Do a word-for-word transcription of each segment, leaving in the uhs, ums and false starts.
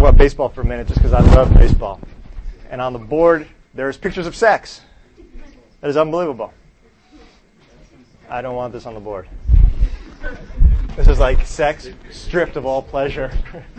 about baseball for a minute just because I love baseball. And on the board, there's pictures of sex. That is unbelievable. I don't want this on the board. This is like sex stripped of all pleasure.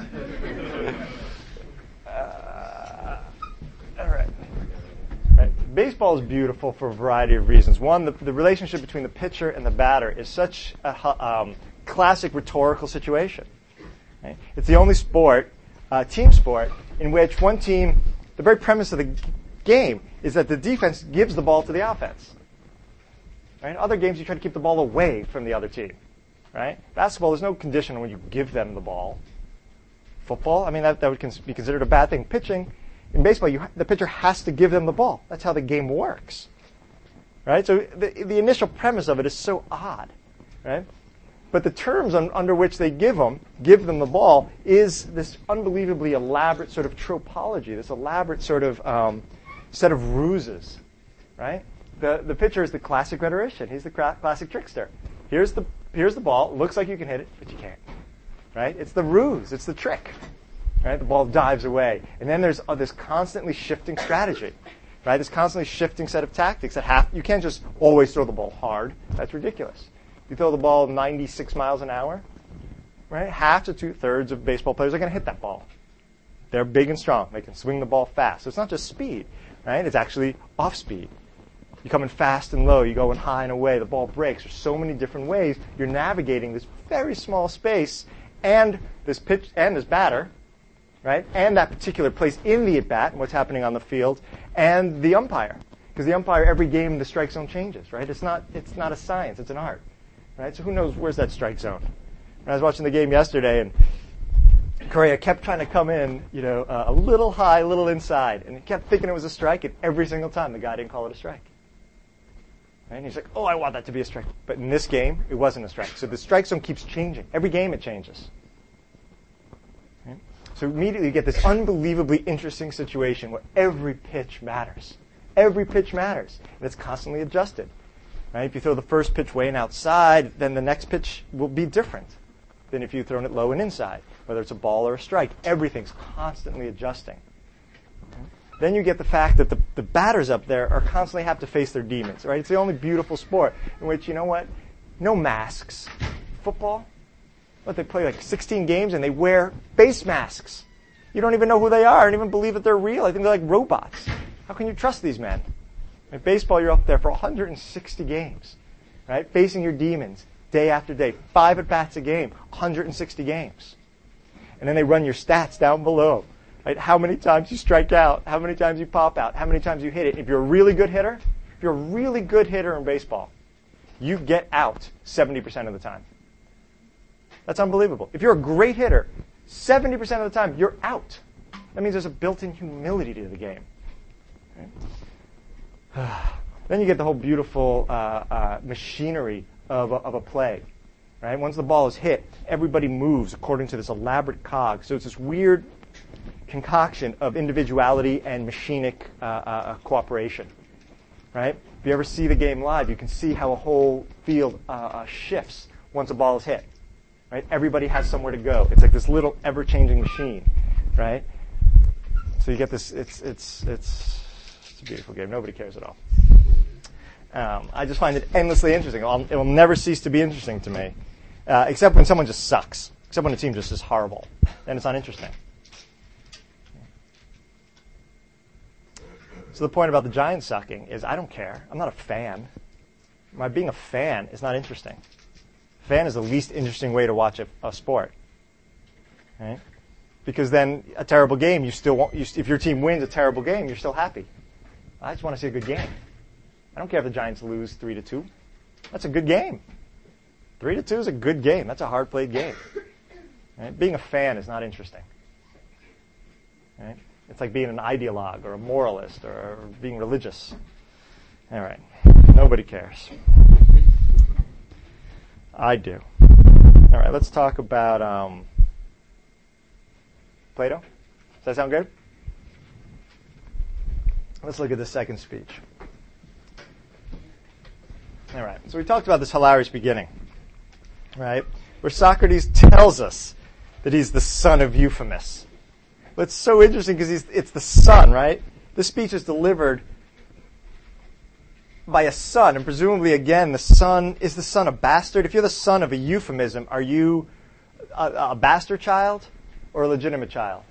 uh, all right. Right. Baseball is beautiful for a variety of reasons. One, the, the relationship between the pitcher and the batter is such a um, classic rhetorical situation. Right? It's the only sport, uh, team sport, in which one team, the very premise of the g- game is that the defense gives the ball to the offense. Right? Other games, you try to keep the ball away from the other team. Right? Basketball, there's no condition when you give them the ball. Football, I mean, that, that would cons- be considered a bad thing. Pitching, in baseball, you, the pitcher has to give them the ball. That's how the game works. Right? So the, the initial premise of it is so odd. Right? But the terms on, under which they give them, give them the ball, is this unbelievably elaborate sort of tropology, this elaborate sort of um, set of ruses. Right? The, the pitcher is the classic rhetorician. He's the cra- classic trickster. Here's the Here's the ball. It looks like you can hit it, but you can't. Right? It's the ruse. It's the trick. Right? The ball dives away. And then there's uh, this constantly shifting strategy. Right? This constantly shifting set of tactics that have, you can't just always throw the ball hard. That's ridiculous. You throw the ball ninety-six miles an hour, right? Half to two-thirds of baseball players are going to hit that ball. They're big and strong. They can swing the ball fast. So it's not just speed, right? It's actually off speed. You come in fast and low. You go in high and away. The ball breaks. There's so many different ways you're navigating this very small space and this pitch and this batter, right? And that particular place in the at-bat and what's happening on the field and the umpire. Because the umpire, every game, the strike zone changes, right? It's not, it's not a science. It's an art, right? So who knows where's that strike zone? When I was watching the game yesterday and Correa kept trying to come in, you know, uh, a little high, a little inside, and he kept thinking it was a strike, and every single time the guy didn't call it a strike. And he's like, oh, I want that to be a strike. But in this game, it wasn't a strike. So the strike zone keeps changing. Every game it changes. Right? So immediately you get this unbelievably interesting situation where every pitch matters. Every pitch matters. And it's constantly adjusted. Right? If you throw the first pitch way and outside, then the next pitch will be different than if you've thrown it low and inside. Whether it's a ball or a strike, everything's constantly adjusting. Then you get the fact that the, the batters up there are constantly have to face their demons, right? It's the only beautiful sport in which, you know what, no masks. Football, what, they play like sixteen games and they wear face masks. You don't even know who they are and even believe that they're real. I think they're like robots. How can you trust these men? In baseball, you're up there for one hundred sixty games, right? Facing your demons day after day. Five at-bats a game, one hundred sixty games. And then they run your stats down below. Right? How many times you strike out, how many times you pop out, how many times you hit it. If you're a really good hitter, if you're a really good hitter in baseball, you get out seventy percent of the time. That's unbelievable. If you're a great hitter, seventy percent of the time, you're out. That means there's a built-in humility to the game. Right? Then you get the whole beautiful uh, uh, machinery of a, of a play. Right? Once the ball is hit, everybody moves according to this elaborate cog. So it's this weird concoction of individuality and machinic uh, uh, cooperation, right? If you ever see the game live, you can see how a whole field uh, uh, shifts once a ball is hit, right? Everybody has somewhere to go. It's like this little ever-changing machine, right? So you get this. It's it's it's it's a beautiful game. Nobody cares at all. Um, I just find it endlessly interesting. I'll, it will never cease to be interesting to me, uh, except when someone just sucks. Except when a team just is horrible, then it's not interesting. So the point about the Giants sucking is I don't care. I'm not a fan. My being a fan is not interesting. Fan is the least interesting way to watch a, a sport. Right? Because then a terrible game, you still want, you, if your team wins a terrible game, you're still happy. I just want to see a good game. I don't care if the Giants lose three to two. That's a good game. Three to two is a good game. That's a hard played game. Right? Being a fan is not interesting. Right? It's like being an ideologue or a moralist or being religious. All right. Nobody cares. I do. All right. Let's talk about um, Plato. Does that sound good? Let's look at the second speech. All right. So we talked about this hilarious beginning, right, where Socrates tells us that he's the son of Euphemus. But it's so interesting because it's the son, right? This speech is delivered by a son, and presumably, again, the son, is the son a bastard? If you're the son of a euphemism, are you a, a bastard child or a legitimate child?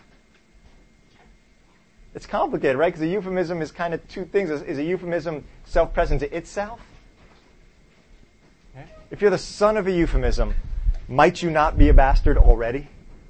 It's complicated, right? Because a euphemism is kind of two things. Is, is a euphemism self-present to itself? Okay. If you're the son of a euphemism, might you not be a bastard already?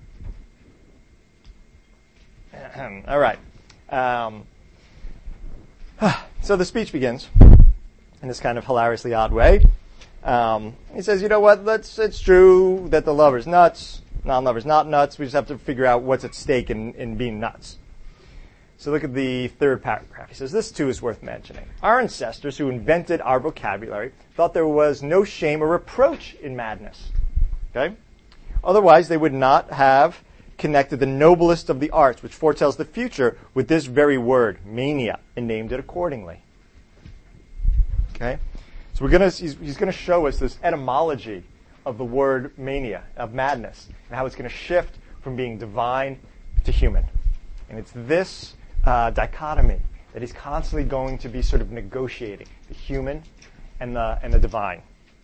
All right. Um, so the speech begins in this kind of hilariously odd way. Um, he says, you know what, let's, it's true that the lover's nuts, non-lover's not nuts. We just have to figure out what's at stake in, in being nuts. So look at the third paragraph. He says, this too is worth mentioning. Our ancestors who invented our vocabulary thought there was no shame or reproach in madness. Okay? Otherwise, they would not have connected the noblest of the arts, which foretells the future, with this very word, mania, and named it accordingly. Okay? So we're gonna he's, he's gonna show us this etymology of the word mania, of madness, and how it's gonna shift from being divine to human. And it's this uh, dichotomy that he's constantly going to be sort of negotiating, the human and the and the divine.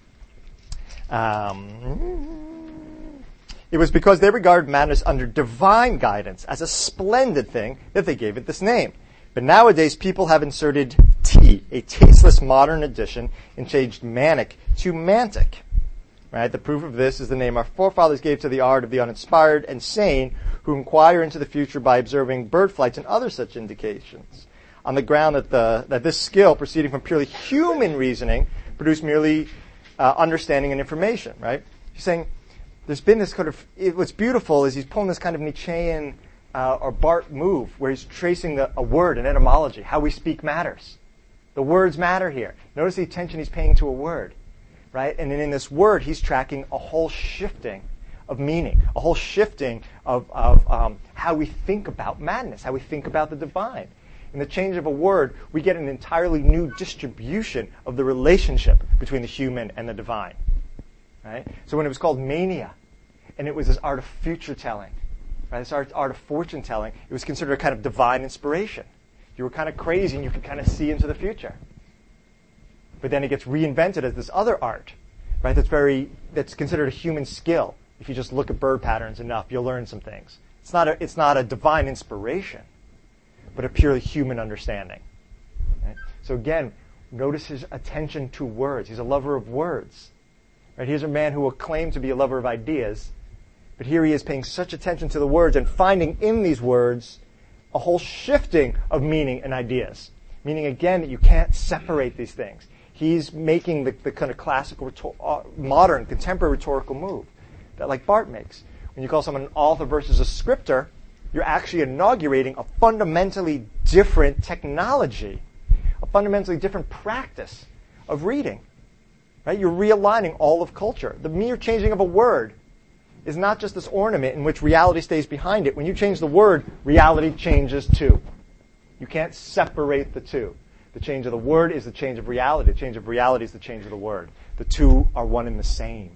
Um, It was because they regarded madness under divine guidance as a splendid thing that they gave it this name. But nowadays, people have inserted T, a tasteless modern addition, and changed manic to mantic. Right? The proof of this is the name our forefathers gave to the art of the uninspired and sane who inquire into the future by observing bird flights and other such indications, on the ground that the that this skill, proceeding from purely human reasoning, produced merely uh, understanding and information. Right? He's saying, there's been this kind of, it, what's beautiful is he's pulling this kind of Nietzschean uh, or Barth move where he's tracing the, a word, an etymology. How we speak matters. The words matter here. Notice the attention he's paying to a word, right? And then in this word, he's tracking a whole shifting of meaning, a whole shifting of, of um, how we think about madness, how we think about the divine. In the change of a word, we get an entirely new distribution of the relationship between the human and the divine. Right? So when it was called mania, and it was this art of future telling, right? This art, art of fortune telling, it was considered a kind of divine inspiration. You were kind of crazy and you could kind of see into the future. But then it gets reinvented as this other art, right? That's very that's considered a human skill. If you just look at bird patterns enough, you'll learn some things. It's not a, it's not a divine inspiration, but a purely human understanding. Right? So again, notice his attention to words. He's a lover of words. Right? Here's a man who will claim to be a lover of ideas, but here he is paying such attention to the words and finding in these words a whole shifting of meaning and ideas. Meaning, again, that you can't separate these things. He's making the, the kind of classical, rhetor- uh, modern, contemporary rhetorical move that, like Barth makes. When you call someone an author versus a scripter, you're actually inaugurating a fundamentally different technology, a fundamentally different practice of reading. Right? You're realigning all of culture. The mere changing of a word is not just this ornament in which reality stays behind it. When you change the word, reality changes too. You can't separate the two. The change of the word is the change of reality. The change of reality is the change of the word. The two are one and the same.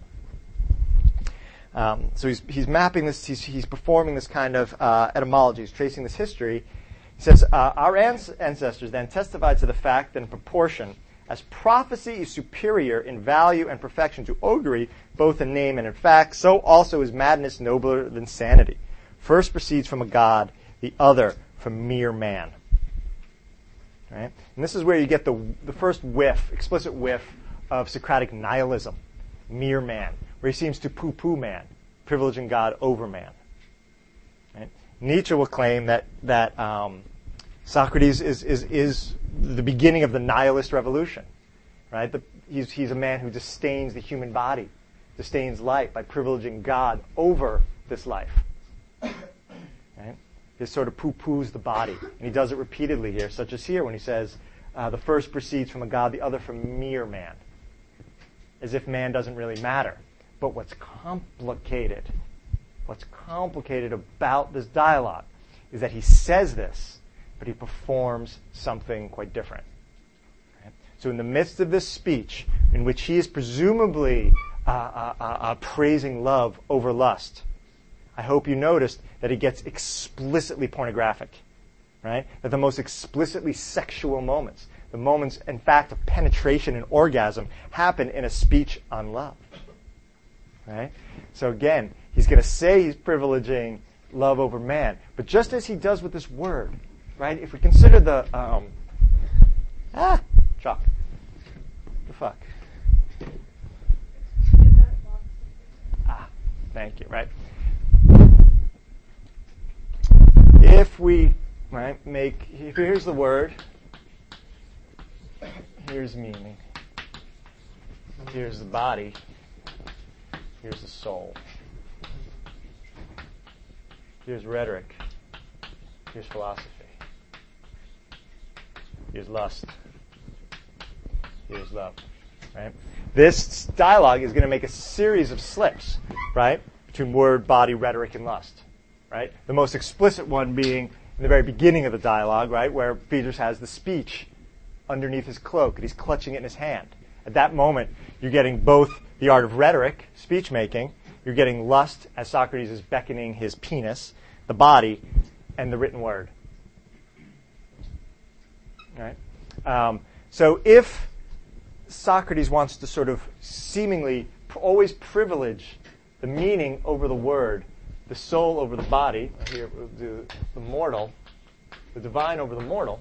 Um, so he's he's mapping this. He's he's performing this kind of uh, etymology. He's tracing this history. He says uh, our ans- ancestors then testified to the fact that in proportion as prophecy is superior in value and perfection to augury, both in name and in fact, so also is madness nobler than sanity. First proceeds from a god, the other from mere man. Right? And this is where you get the the first whiff, explicit whiff of Socratic nihilism, mere man, where he seems to poo-poo man, privileging God over man. Right? Nietzsche will claim that that um, Socrates is is is the beginning of the nihilist revolution. Right? The, he's he's a man who disdains the human body, disdains life by privileging God over this life. Right? He sort of poo-poos the body, and he does it repeatedly here, such as here when he says, uh, "The first proceeds from a god, the other from mere man," as if man doesn't really matter. But what's complicated, what's complicated about this dialogue is that he says this, but he performs something quite different. Right? So in the midst of this speech, in which he is presumably uh, uh, uh, uh, praising love over lust, I hope you noticed that it gets explicitly pornographic, right? That the most explicitly sexual moments, the moments, in fact, of penetration and orgasm, happen in a speech on love, right? So again, he's going to say he's privileging love over man, but just as he does with this word, right? If we consider the um, ah, chalk, the fuck, ah, thank you, right? If we, right, make, here's the word, here's meaning, here's the body, here's the soul, here's rhetoric, here's philosophy, here's lust, here's love, right? This dialogue is going to make a series of slips, right, between word, body, rhetoric, and lust. Right? The most explicit one being in the very beginning of the dialogue, right, where Phaedrus has the speech underneath his cloak and he's clutching it in his hand. At that moment, you're getting both the art of rhetoric, speech making, you're getting lust as Socrates is beckoning his penis, the body, and the written word. Right? Um, so if Socrates wants to sort of seemingly pr- always privilege the meaning over the word, the soul over the body, here we'll do the mortal, the divine over the mortal,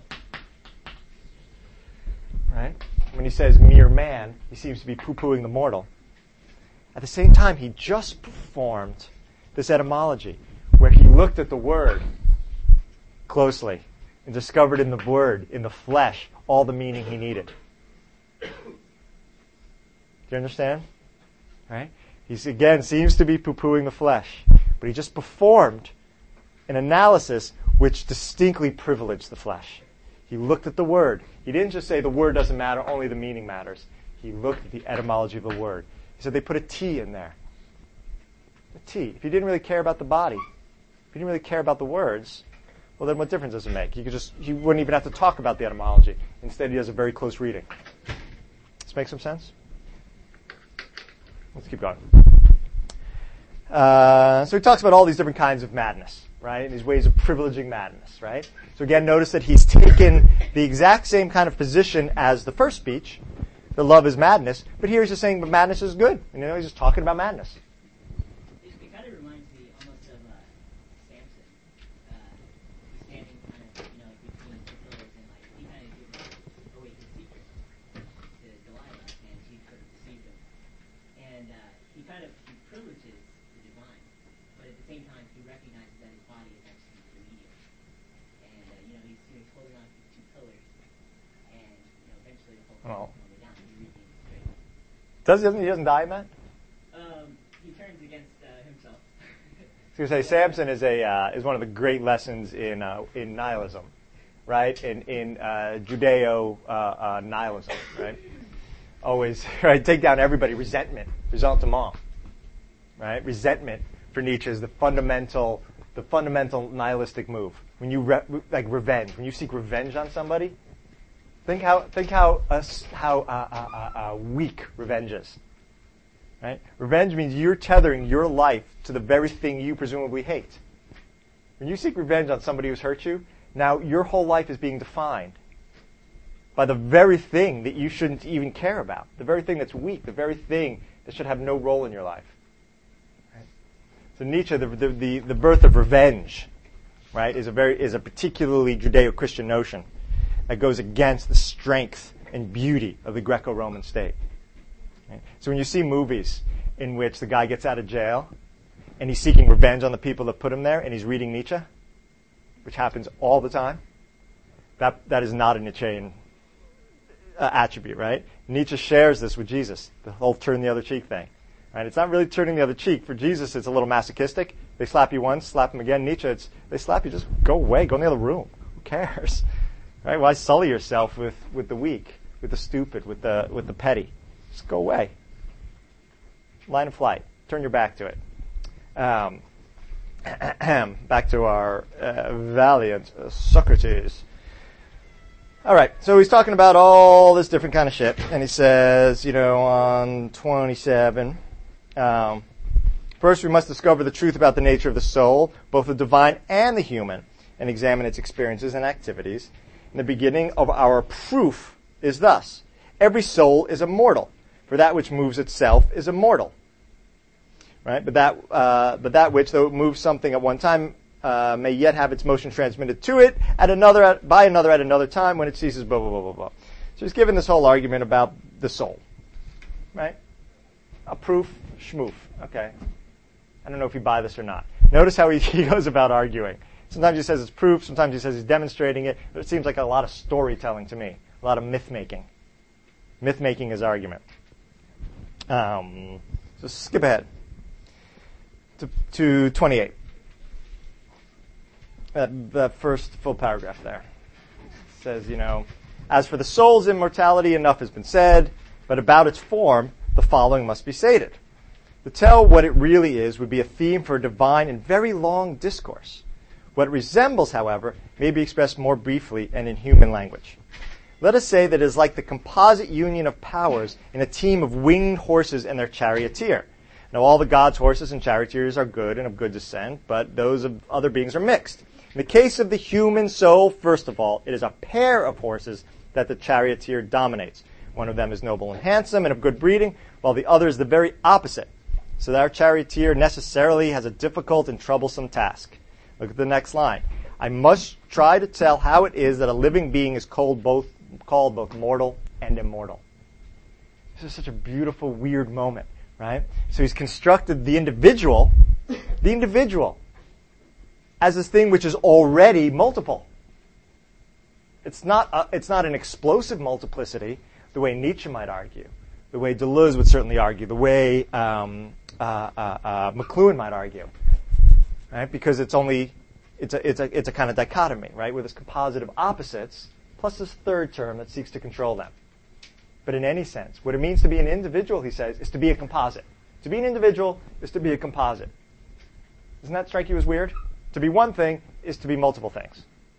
right? When he says mere man, he seems to be poo-pooing the mortal. At the same time, he just performed this etymology, where he looked at the word closely and discovered in the word, in the flesh, all the meaning he needed. Do you understand? Right? He again seems to be poo-pooing the flesh. But he just performed an analysis which distinctly privileged the flesh. He looked at the word. He didn't just say the word doesn't matter, only the meaning matters. He looked at the etymology of the word. He said they put a T in there. A T. If you didn't really care about the body, if you didn't really care about the words, well then what difference does it make? You could just, he wouldn't even have to talk about the etymology. Instead he does a very close reading. Does this make some sense? Let's keep going. Uh, so he talks about all these different kinds of madness, right? These ways of privileging madness, right? So again, notice that he's taken the exact same kind of position as the first speech, that love is madness, but here he's just saying, but madness is good. You know, he's just talking about madness. It kind of reminds me almost of uh, Samson. Uh, he's standing kind of, you know, like between two pillars, and like he kind of gives away his secret to Delilah, and she sort of deceived him. And uh, he kind of he privileges the divine, but at the same time he recognizes that his body is actually the medium. And uh, you know, he's, he's holding on to two pillars, and you know, eventually the whole thing Oh. will come down. He reads it straight. Does he doesn't he doesn't die in that? Um, he turns against uh, himself. So you say Samson is a uh, is one of the great lessons in uh, in nihilism, right? In in uh, Judeo uh, uh, nihilism, right? Always right. Take down everybody. Resentment, resentment, right? Resentment for Nietzsche is the fundamental the fundamental nihilistic move. When you re- like revenge, when you seek revenge on somebody, think how think how uh, how uh, uh, uh, weak revenge is. Right? Revenge means you're tethering your life to the very thing you presumably hate. When you seek revenge on somebody who's hurt you, now your whole life is being defined by the very thing that you shouldn't even care about, the very thing that's weak, the very thing that should have no role in your life. Right? So Nietzsche, the, the, the, the birth of revenge, right, is a very is a particularly Judeo-Christian notion that goes against the strength and beauty of the Greco-Roman state. Right? So when you see movies in which the guy gets out of jail and he's seeking revenge on the people that put him there and he's reading Nietzsche, which happens all the time, that that is not a Nietzschean uh, attribute, right? Nietzsche shares this with Jesus, the whole turn the other cheek thing. Right? It's not really turning the other cheek. For Jesus, it's a little masochistic. They slap you once, slap them again. Nietzsche, it's they slap you, just go away, go in the other room. Who cares? Right? Why sully yourself with, with the weak, with the stupid, with the with the petty? Just go away. Line of flight. Turn your back to it. Um, back to our uh, valiant uh, Socrates. All right, so he's talking about all this different kind of shit, and he says, you know, on twenty-seven, um, First, we must discover the truth about the nature of the soul, both the divine and the human, and examine its experiences and activities. And the beginning of our proof is thus: every soul is immortal, for that which moves itself is immortal. Right? But that, uh, but that which, though it moves something at one time, uh, may yet have its motion transmitted to it at another, at, by another at another time when it ceases. Blah blah blah blah blah. So he's given this whole argument about the soul. Right? A proof, schmoof. Okay. I don't know if you buy this or not. Notice how he, he goes about arguing. Sometimes he says it's proof. Sometimes he says he's demonstrating it. But it seems like a lot of storytelling to me. A lot of myth-making. Myth-making is argument. Um, so skip ahead to, to twenty-eight. That, that first full paragraph there. It says, you know, as for the soul's immortality, enough has been said, but about its form, the following must be stated. To tell what it really is would be a theme for a divine and very long discourse. What it resembles, however, may be expressed more briefly and in human language. Let us say that it is like the composite union of powers in a team of winged horses and their charioteer. Now, all the gods' horses and charioteers are good and of good descent, but those of other beings are mixed. In the case of the human soul, first of all, it is a pair of horses that the charioteer dominates. One of them is noble and handsome and of good breeding, while the other is the very opposite. So that our charioteer necessarily has a difficult and troublesome task. Look at the next line. I must try to tell how it is that a living being is called both, called both mortal and immortal. This is such a beautiful, weird moment, right? So he's constructed the individual, the individual, as this thing which is already multiple. It's not, a, it's not an explosive multiplicity, the way Nietzsche might argue, the way Deleuze would certainly argue, the way um, uh, uh, uh, McLuhan might argue, right? Because it's only it's a it's a it's a kind of dichotomy, right? With this composite of opposites plus this third term that seeks to control them. But in any sense, what it means to be an individual, he says, is to be a composite. To be an individual is to be a composite. Doesn't that strike you as weird? To be one thing is to be multiple things.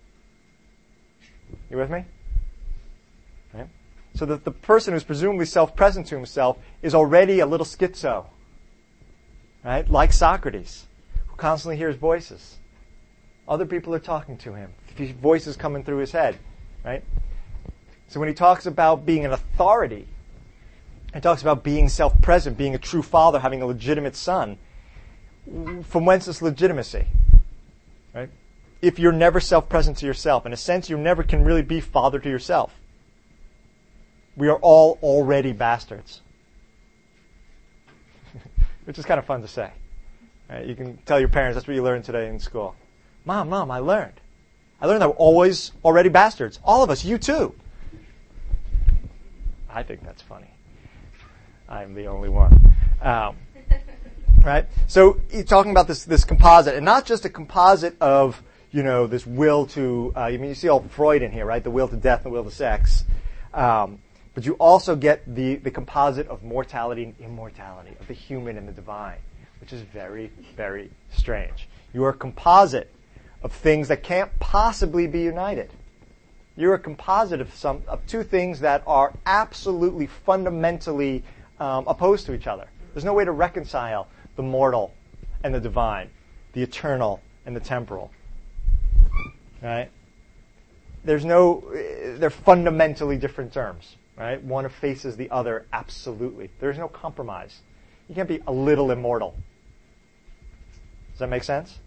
You with me? Right? So that the person who's presumably self-present to himself is already a little schizo, right? Like Socrates, who constantly hears voices. Other people are talking to him. Voices coming through his head, right? So when he talks about being an authority, he talks about being self-present, being a true father, having a legitimate son. From whence this legitimacy, right? If you're never self-present to yourself, in a sense, you never can really be father to yourself. We are all already bastards. Which is kind of fun to say. Right? You can tell your parents, that's what you learned today in school. Mom, Mom, I learned. I learned that we're always already bastards. All of us, you too. I think that's funny. I'm the only one. Um, right? So he's talking about this, this composite, and not just a composite of, you know, this will to, uh, I mean, you see all Freud in here, right? The will to death and the will to sex. Um, But you also get the, the composite of mortality and immortality, of the human and the divine, which is very, very strange. You are a composite of things that can't possibly be united. You're a composite of some of two things that are absolutely fundamentally um, opposed to each other. There's no way to reconcile the mortal and the divine, the eternal and the temporal. Right? There's no, they're fundamentally different terms. Right? One faces the other absolutely. There's no compromise. You can't be a little immortal. Does that make sense?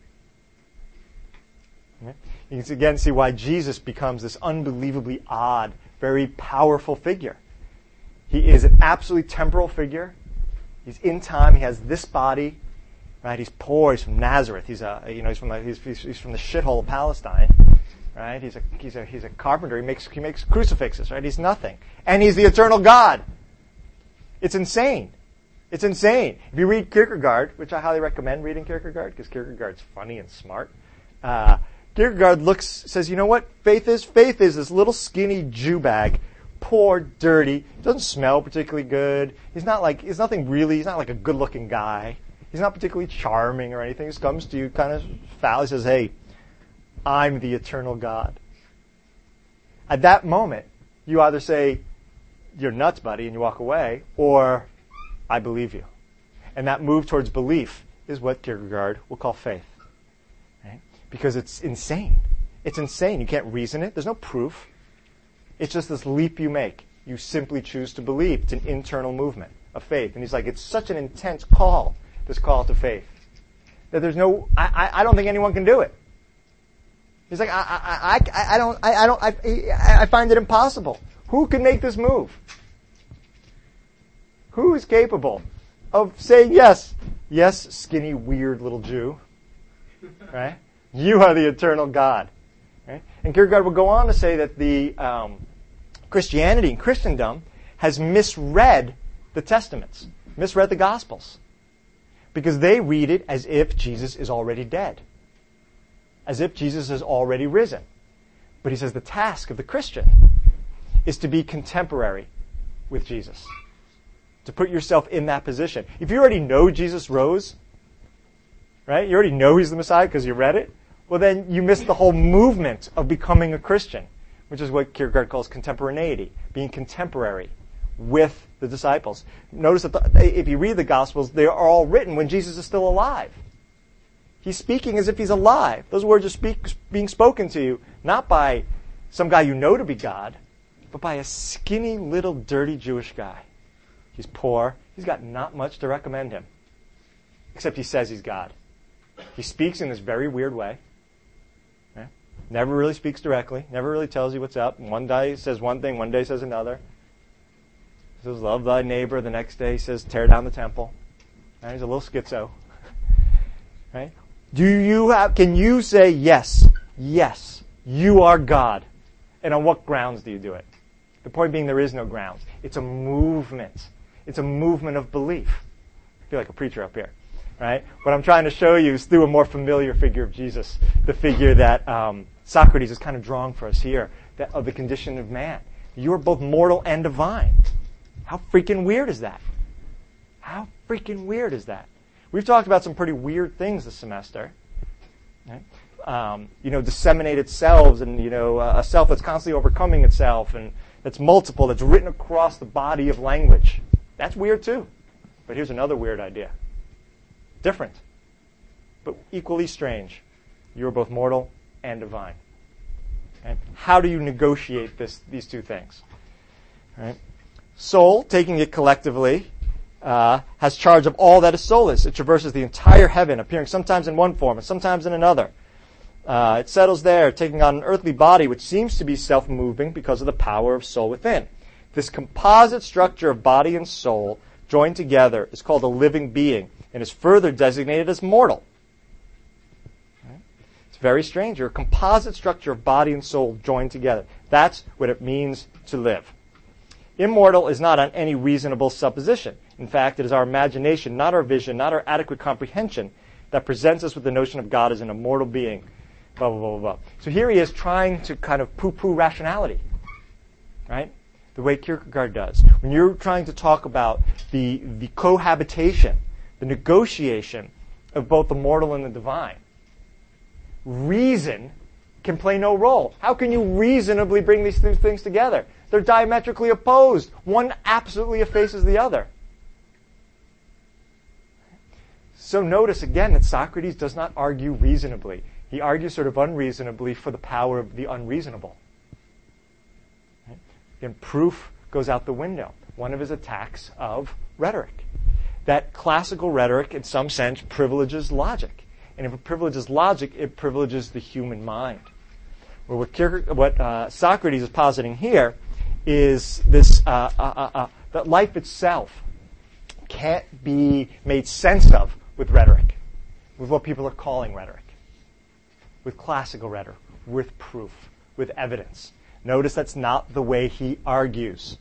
Okay. You can again see why Jesus becomes this unbelievably odd, very powerful figure. He is an absolutely temporal figure. He's in time. He has this body. Right? He's poor. He's from Nazareth. He's a you know he's from the, he's, he's from the shithole of Palestine. Right? He's a he's a he's a carpenter. He makes he makes crucifixes. Right? He's nothing, and he's the eternal God. It's insane. It's insane. If you read Kierkegaard, which I highly recommend reading Kierkegaard because Kierkegaard's funny and smart. Uh, Kierkegaard looks says, you know what faith is? Faith is this little skinny Jew bag, poor, dirty. Doesn't smell particularly good. He's not like he's nothing really. He's not like a good-looking guy. He's not particularly charming or anything. He just comes to you kind of foul. He says, hey, I'm the eternal God. At that moment, you either say, you're nuts, buddy, and you walk away, or I believe you. And that move towards belief is what Kierkegaard will call faith. Right? Because it's insane. It's insane. You can't reason it. There's no proof. It's just this leap you make. You simply choose to believe. It's an internal movement of faith. And he's like, it's such an intense call, this call to faith, that there's no, I, I, I don't think anyone can do it. He's like, I, I, I, I don't, I, I don't, I, I find it impossible. Who can make this move? Who is capable of saying yes? Yes, skinny, weird little Jew. Right? You are the eternal God. Right? And Kierkegaard will go on to say that the um, Christianity and Christendom has misread the Testaments, misread the Gospels, because they read it as if Jesus is already dead, as if Jesus has already risen. But he says the task of the Christian is to be contemporary with Jesus, to put yourself in that position. If you already know Jesus rose, right? You already know he's the Messiah because you read it. Well, then you miss the whole movement of becoming a Christian, which is what Kierkegaard calls contemporaneity, being contemporary with the disciples. Notice that the, if you read the Gospels, they are all written when Jesus is still alive. He's speaking as if he's alive. Those words are speak, being spoken to you, not by some guy you know to be God, but by a skinny, little, dirty Jewish guy. He's poor. He's got not much to recommend him, except he says he's God. He speaks in this very weird way. Okay? Never really speaks directly. Never really tells you what's up. One day he says one thing, one day he says another. He says, love thy neighbor. The next day he says, tear down the temple. Right? He's a little schizo. Right? Do you have, can you say, yes, yes, you are God? And on what grounds do you do it? The point being, there is no grounds. It's a movement. It's a movement of belief. I feel like a preacher up here. Right? What I'm trying to show you is through a more familiar figure of Jesus, the figure that um, Socrates is kind of drawing for us here, that, of the condition of man. You are both mortal and divine. How freaking weird is that? How freaking weird is that? We've talked about some pretty weird things this semester. Right? Um, you know, disseminated selves, and you know, a self that's constantly overcoming itself, and that's multiple, that's written across the body of language. That's weird too. But here's another weird idea. Different, but equally strange. You are both mortal and divine. Okay? How do you negotiate this? These two things? Right? Soul, taking it collectively, uh, has charge of all that is soulless. It traverses the entire heaven, appearing sometimes in one form and sometimes in another. Uh, it settles there, taking on an earthly body which seems to be self-moving because of the power of soul within. This composite structure of body and soul joined together is called a living being, and is further designated as mortal. Right? It's very strange. You're a composite structure of body and soul joined together. That's what it means to live. Immortal is not on any reasonable supposition. In fact, it is our imagination, not our vision, not our adequate comprehension, that presents us with the notion of God as an immortal being. Blah, blah, blah, blah. So here he is trying to kind of poo-poo rationality. Right? The way Kierkegaard does. When you're trying to talk about the, the cohabitation, the negotiation of both the mortal and the divine, reason can play no role. How can you reasonably bring these two things together? They're diametrically opposed. One absolutely effaces the other. So notice again that Socrates does not argue reasonably. He argues sort of unreasonably for the power of the unreasonable. Right? And proof goes out the window. One of his attacks of rhetoric. That classical rhetoric, in some sense, privileges logic. And if it privileges logic, it privileges the human mind. Well, what, Kierkegaard, what uh, Socrates is positing here is this uh, uh, uh, uh, that life itself can't be made sense of with rhetoric, with what people are calling rhetoric, with classical rhetoric, with proof, with evidence. Notice that's not the way he argues.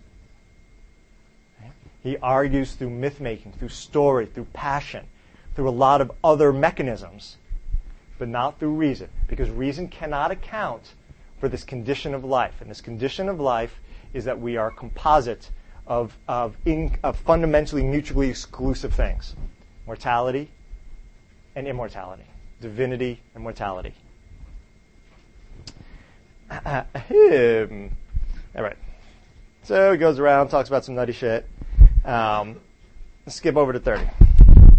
He argues through myth-making, through story, through passion, through a lot of other mechanisms, but not through reason, because reason cannot account for this condition of life. And this condition of life is that we are a composite of, of, in, of fundamentally mutually exclusive things. Mortality and immortality. Divinity and mortality. Ahem. All right. So he goes around, talks about some nutty shit. Um, let's skip over to thirty.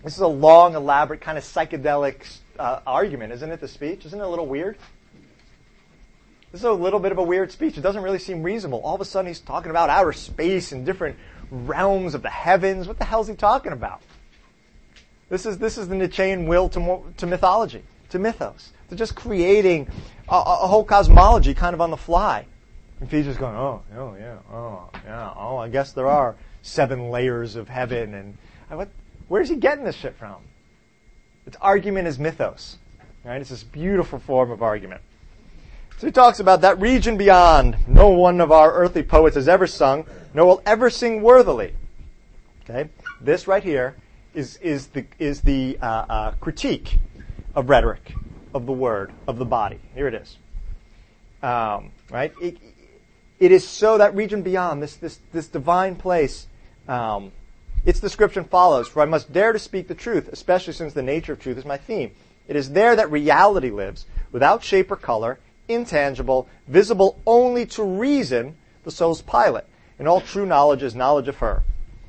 This is a long, elaborate, kind of psychedelic uh, argument, isn't it, the speech? Isn't it a little weird? This is a little bit of a weird speech. It doesn't really seem reasonable. All of a sudden he's talking about outer space and different realms of the heavens. What the hell is he talking about? This is this is the Nietzschean will to, to mythology, to mythos, to just creating a, a whole cosmology kind of on the fly. And he's just going, oh, oh, yeah, oh, yeah, oh, I guess there are seven layers of heaven. And I, what, where's he getting this shit from? It's argument is mythos, right? It's this beautiful form of argument. So he talks about that region beyond. No one of our earthly poets has ever sung, nor will ever sing worthily. Okay, this right here is is the is the uh, uh, critique of rhetoric, of the word, of the body. Here it is. Um, right, it, it is so that region beyond this this this divine place. Um, its description follows: for I must dare to speak the truth, especially since the nature of truth is my theme. It is there that reality lives, without shape or color, intangible, visible only to reason, the soul's pilot. And all true knowledge is knowledge of her.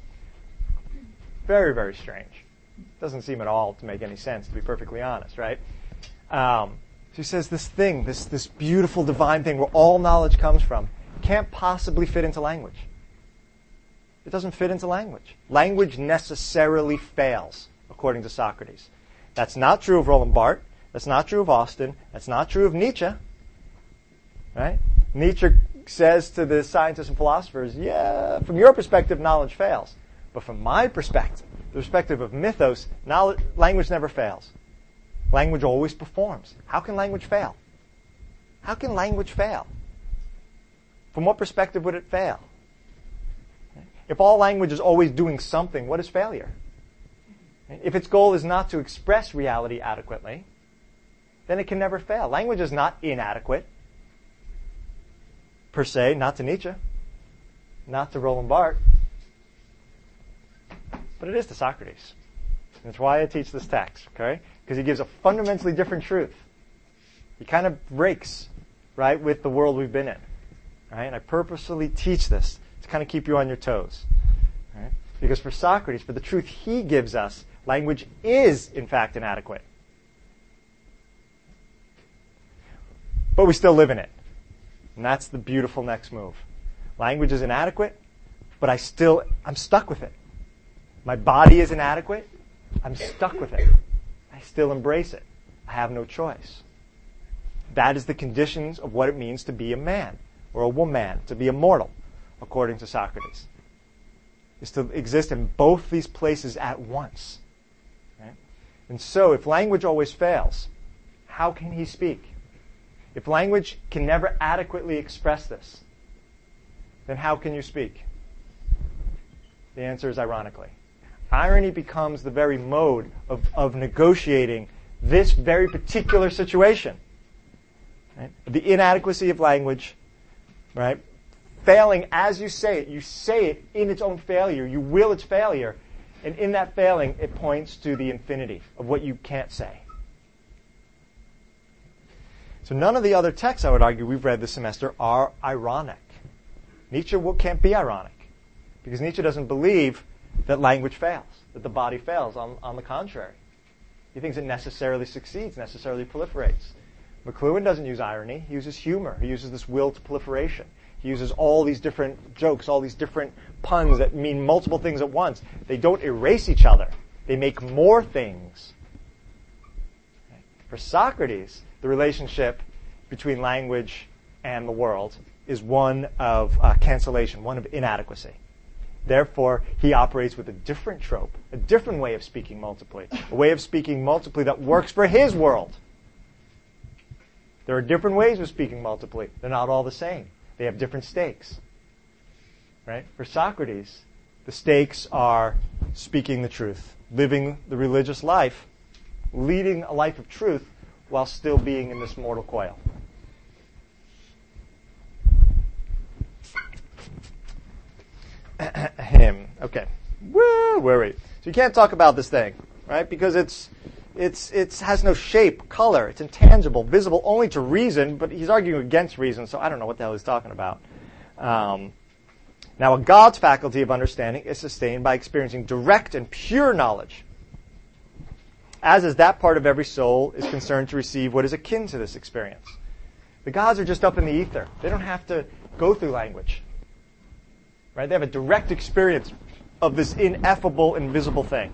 Very, very strange. Doesn't seem at all to make any sense, to be perfectly honest, right? Um, so he says this thing, this, this beautiful divine thing where all knowledge comes from, can't possibly fit into language. It doesn't fit into language. Language necessarily fails, according to Socrates. That's not true of Roland Barthes. That's not true of Austin. That's not true of Nietzsche. Right? Nietzsche says to the scientists and philosophers, yeah, from your perspective, knowledge fails. But from my perspective, the perspective of mythos, knowledge, language never fails. Language always performs. How can language fail? How can language fail? From what perspective would it fail? If all language is always doing something, what is failure? If its goal is not to express reality adequately, then it can never fail. Language is not inadequate, per se, not to Nietzsche, not to Roland Barthes, but it is to Socrates. That's why I teach this text, okay? Because he gives a fundamentally different truth. He kind of breaks, right, with the world we've been in, right? And I purposely teach this to kind of keep you on your toes, right? Because for Socrates, for the truth he gives us, language is, in fact, inadequate. But we still live in it. And that's the beautiful next move. Language is inadequate, but I still, I'm stuck with it. My body is inadequate. I'm stuck with it. I still embrace it. I have no choice. That is the conditions of what it means to be a man or a woman, to be immortal, according to Socrates. Is to exist in both these places at once. Right? And so, if language always fails, how can he speak? If language can never adequately express this, then how can you speak? The answer is ironically. Irony becomes the very mode of, of negotiating this very particular situation. Right? The inadequacy of language, right? Failing as you say it. You say it in its own failure. You will its failure. And in that failing, it points to the infinity of what you can't say. So none of the other texts, I would argue, we've read this semester are ironic. Nietzsche can't be ironic because Nietzsche doesn't believe that language fails, that the body fails. On, on the contrary. He thinks it necessarily succeeds, necessarily proliferates. McLuhan doesn't use irony. He uses humor. He uses this will to proliferation. He uses all these different jokes, all these different puns that mean multiple things at once. They don't erase each other. They make more things. For Socrates, the relationship between language and the world is one of uh, cancellation, one of inadequacy. Therefore, he operates with a different trope, a different way of speaking multiply, a way of speaking multiply that works for his world. There are different ways of speaking multiply. They're not all the same. They have different stakes. Right? For Socrates, the stakes are speaking the truth, living the religious life, leading a life of truth while still being in this mortal coil. Him. Okay. Woo, where are we? So you can't talk about this thing, right? Because it's it's it's has no shape, color. It's intangible, visible only to reason. But he's arguing against reason, so I don't know what the hell he's talking about. Um, now, a God's faculty of understanding is sustained by experiencing direct and pure knowledge. as is that part of every soul is concerned to receive what is akin to this experience. The gods are just up in the ether. They don't have to go through language. Right? They have a direct experience of this ineffable, invisible thing.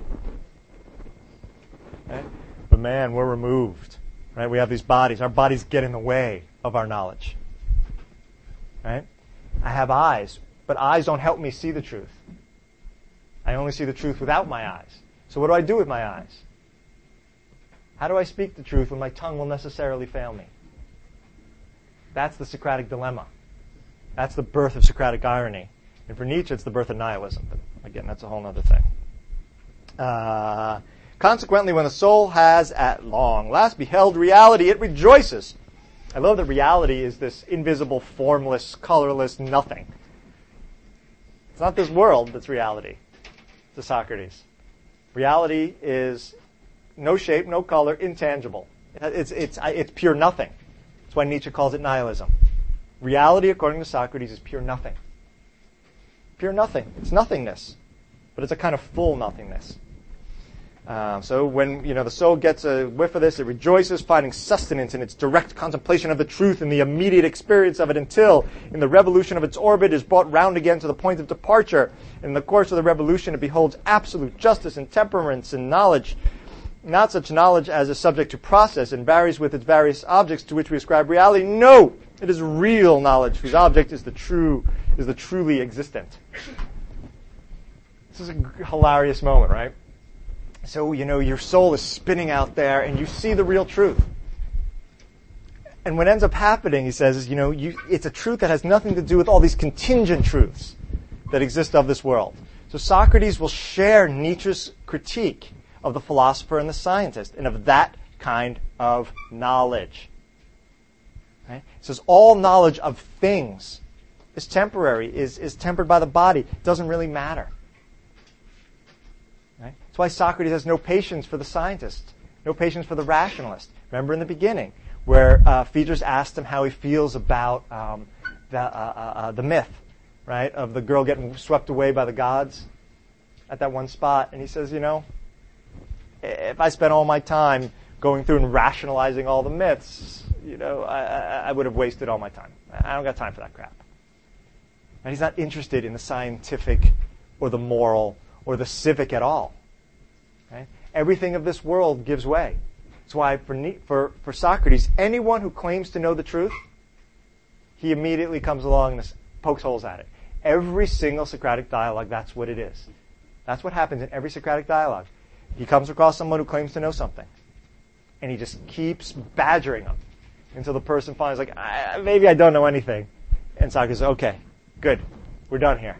Right? But man, we're removed. Right? We have these bodies. Our bodies get in the way of our knowledge. Right? I have eyes, but eyes don't help me see the truth. I only see the truth without my eyes. So what do I do with my eyes? How do I speak the truth when my tongue will necessarily fail me? That's the Socratic dilemma. That's the birth of Socratic irony. And for Nietzsche, it's the birth of nihilism. But again, that's a whole other thing. Uh, consequently, when the soul has at long last beheld reality, it rejoices. I love that reality is this invisible, formless, colorless nothing. It's not this world that's reality to Socrates. Reality is no shape, no color, intangible. It's, it's, it's pure nothing. That's why Nietzsche calls it nihilism. Reality, according to Socrates, is pure nothing. Pure nothing. It's nothingness. But it's a kind of full nothingness. Uh, so when you know the soul gets a whiff of this, it rejoices, finding sustenance in its direct contemplation of the truth and the immediate experience of it until, in the revolution of its orbit, is brought round again to the point of departure. In the course of the revolution, it beholds absolute justice and temperance and knowledge, not such knowledge as is subject to process and varies with its various objects to which we ascribe reality. No, it is real knowledge whose object is the true, is the truly existent. This is a hilarious moment, right? So, you know, your soul is spinning out there and you see the real truth. And what ends up happening, he says, is, you know, you, it's a truth that has nothing to do with all these contingent truths that exist of this world. So Socrates will share Nietzsche's critique of the philosopher and the scientist and of that kind of knowledge. Right? He says all knowledge of things is temporary, is, is tempered by the body. It doesn't really matter. Right? That's why Socrates has no patience for the scientist, no patience for the rationalist. Remember in the beginning where uh, Phaedrus asked him how he feels about um, the, uh, uh, uh, the myth, right, of the girl getting swept away by the gods at that one spot. And he says, you know, if I spent all my time going through and rationalizing all the myths, you know, I, I, I would have wasted all my time. I don't got time for that crap. And he's not interested in the scientific or the moral or the civic at all. Right? Everything of this world gives way. That's why for, for, for Socrates, anyone who claims to know the truth, he immediately comes along and pokes holes at it. Every single Socratic dialogue, that's what it is. That's what happens in every Socratic dialogue. He comes across someone who claims to know something, and he just keeps badgering them until the person finally is like, I, maybe I don't know anything. And Socrates says, okay, good, we're done here.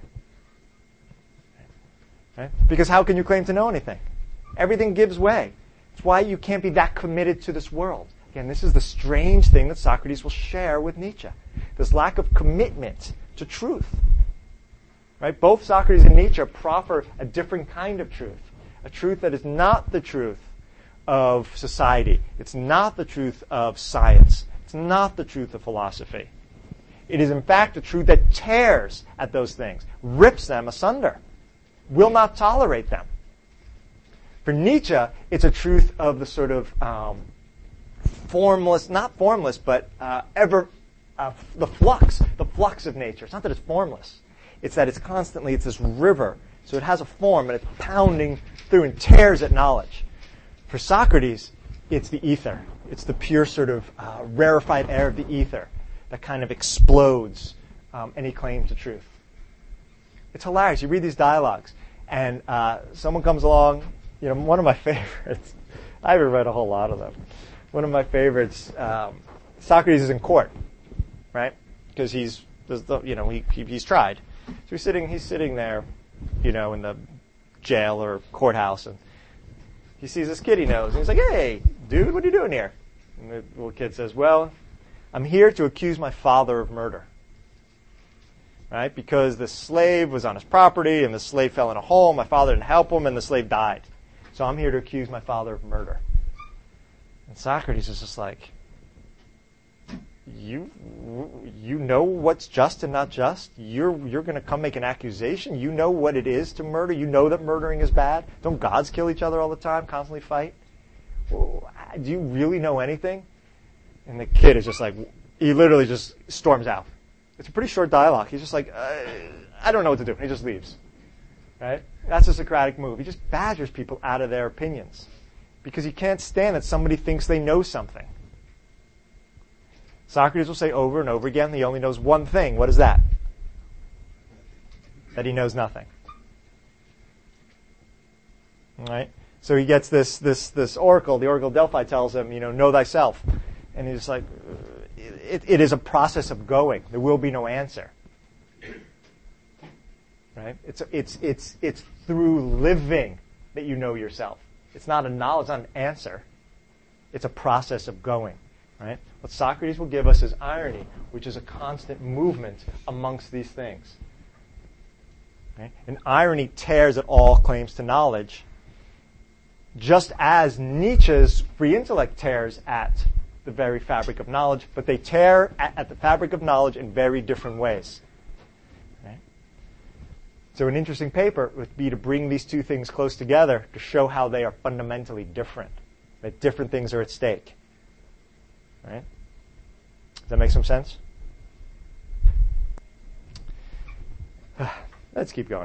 Right? Because how can you claim to know anything? Everything gives way. It's why you can't be that committed to this world. Again, this is the strange thing that Socrates will share with Nietzsche. This lack of commitment to truth. Right? Both Socrates and Nietzsche proffer a different kind of truth. A truth that is not the truth of society. It's not the truth of science. It's not the truth of philosophy. It is, in fact, a truth that tears at those things, rips them asunder, will not tolerate them. For Nietzsche, it's a truth of the sort of um, formless, not formless, but uh, ever, uh, the flux, the flux of nature. It's not that it's formless. It's that it's constantly, it's this river. So it has a form, and it's pounding through and tears at knowledge. For Socrates, it's the ether. It's the pure sort of uh, rarefied air of the ether that kind of explodes um, any claim to truth. It's hilarious. You read these dialogues, and uh, someone comes along. You know, one of my favorites, I haven't read a whole lot of them. One of my favorites, um, Socrates is in court, right? Because he's, you know, he, he he's tried. So he's sitting, he's sitting there, you know, in the jail or courthouse, and he sees this kid he knows, and he's like, "Hey, dude, what are you doing here?" And the little kid says, "Well, I'm here to accuse my father of murder." Right? Because the slave was on his property, and the slave fell in a hole. My father didn't help him, and the slave died. So I'm here to accuse my father of murder. And Socrates is just like, you you know what's just and not just? You're you're going to come make an accusation? You know what it is to murder? You know that murdering is bad? Don't gods kill each other all the time, constantly fight? do you really know anything? And the kid is just like, he literally just storms out. It's a pretty short dialogue. He's just like, uh, I don't know what to do. He just leaves. Right? That's a Socratic move. He just badgers people out of their opinions because he can't stand that somebody thinks they know something. Socrates will say over and over again, he only knows one thing. What is that? That he knows nothing. All right? So he gets this this this oracle. The oracle of Delphi tells him, you know, know thyself. And he's like, it, it is a process of going. There will be no answer. Right? It's it's it's it's through living that you know yourself. It's not a knowledge, not an answer. It's a process of going. Right? What Socrates will give us is irony, which is a constant movement amongst these things. Right? And irony tears at all claims to knowledge, just as Nietzsche's free intellect tears at the very fabric of knowledge, but they tear at, at the fabric of knowledge in very different ways. Right? So an interesting paper would be to bring these two things close together to show how they are fundamentally different, that different things are at stake. Right? Does that make some sense? Let's keep going.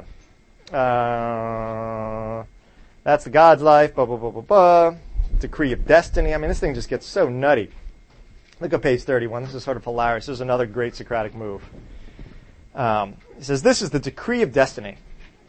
Uh, that's the God's life, blah, blah, blah, blah, blah. Decree of destiny. I mean, this thing just gets so nutty. Look at page thirty-one. This is sort of hilarious. This is another great Socratic move. Um, he says, this is the decree of destiny.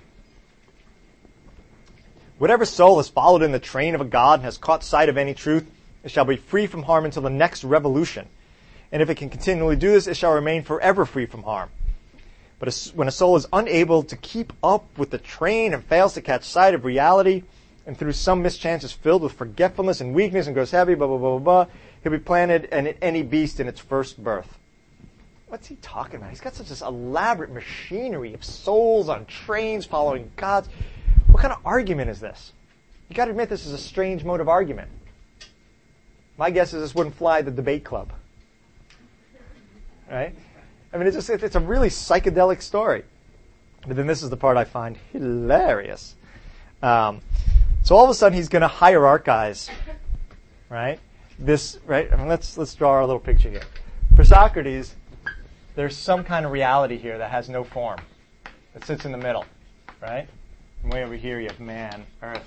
Whatever soul has followed in the train of a god and has caught sight of any truth, it shall be free from harm until the next revolution. And if it can continually do this, it shall remain forever free from harm. But when a soul is unable to keep up with the train and fails to catch sight of reality, and through some mischance is filled with forgetfulness and weakness and grows heavy, blah, blah, blah, blah, blah, he'll be planted in any beast in its first birth. What's he talking about? He's got such this elaborate machinery of souls on trains following gods. What kind of argument is this? You got to admit this is a strange mode of argument. My guess is this wouldn't fly at the debate club. Right? I mean, it's just, it's a really psychedelic story. But then this is the part I find hilarious. Um, so all of a sudden he's going to hierarchize, right? This, right? I mean, let's let's draw our little picture here. For Socrates, there's some kind of reality here that has no form, that sits in the middle, right? And way over here you have man, earth,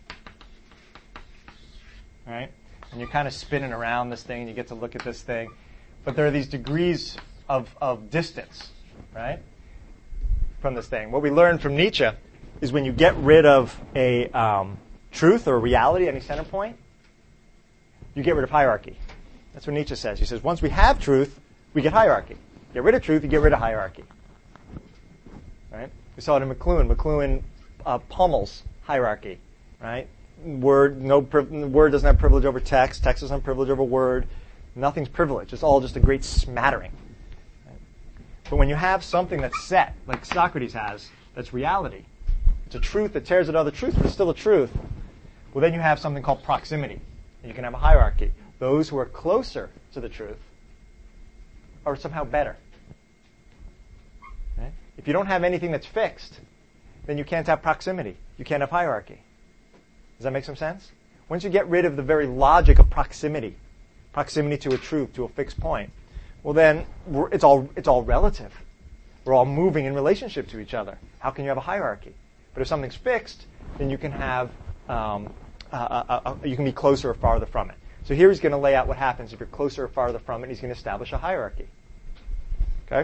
right? And you're kind of spinning around this thing, and you get to look at this thing. But there are these degrees of, of distance, right, from this thing. What we learned from Nietzsche is when you get rid of a um, truth or a reality, any center point, you get rid of hierarchy. That's what Nietzsche says. He says, once we have truth, we get hierarchy. Get rid of truth, you get rid of hierarchy. Right? We saw it in McLuhan. McLuhan uh, pummels hierarchy, right? Word, no, word doesn't have privilege over text. Text doesn't have privilege over word. Nothing's privileged. It's all just a great smattering. Right? But when you have something that's set, like Socrates has, that's reality, it's a truth that tears at other truths, but it's still a truth. Well, then you have something called proximity. And you can have a hierarchy. Those who are closer to the truth are somehow better. Right? If you don't have anything that's fixed, then you can't have proximity. You can't have hierarchy. Does that make some sense? Once you get rid of the very logic of proximity, proximity to a truth, to a fixed point, well then we're, it's all it's all relative. We're all moving in relationship to each other. How can you have a hierarchy? But if something's fixed, then you can have um, uh, uh, uh, you can be closer or farther from it. So here he's going to lay out what happens if you're closer or farther from it. He's going to establish a hierarchy. Okay.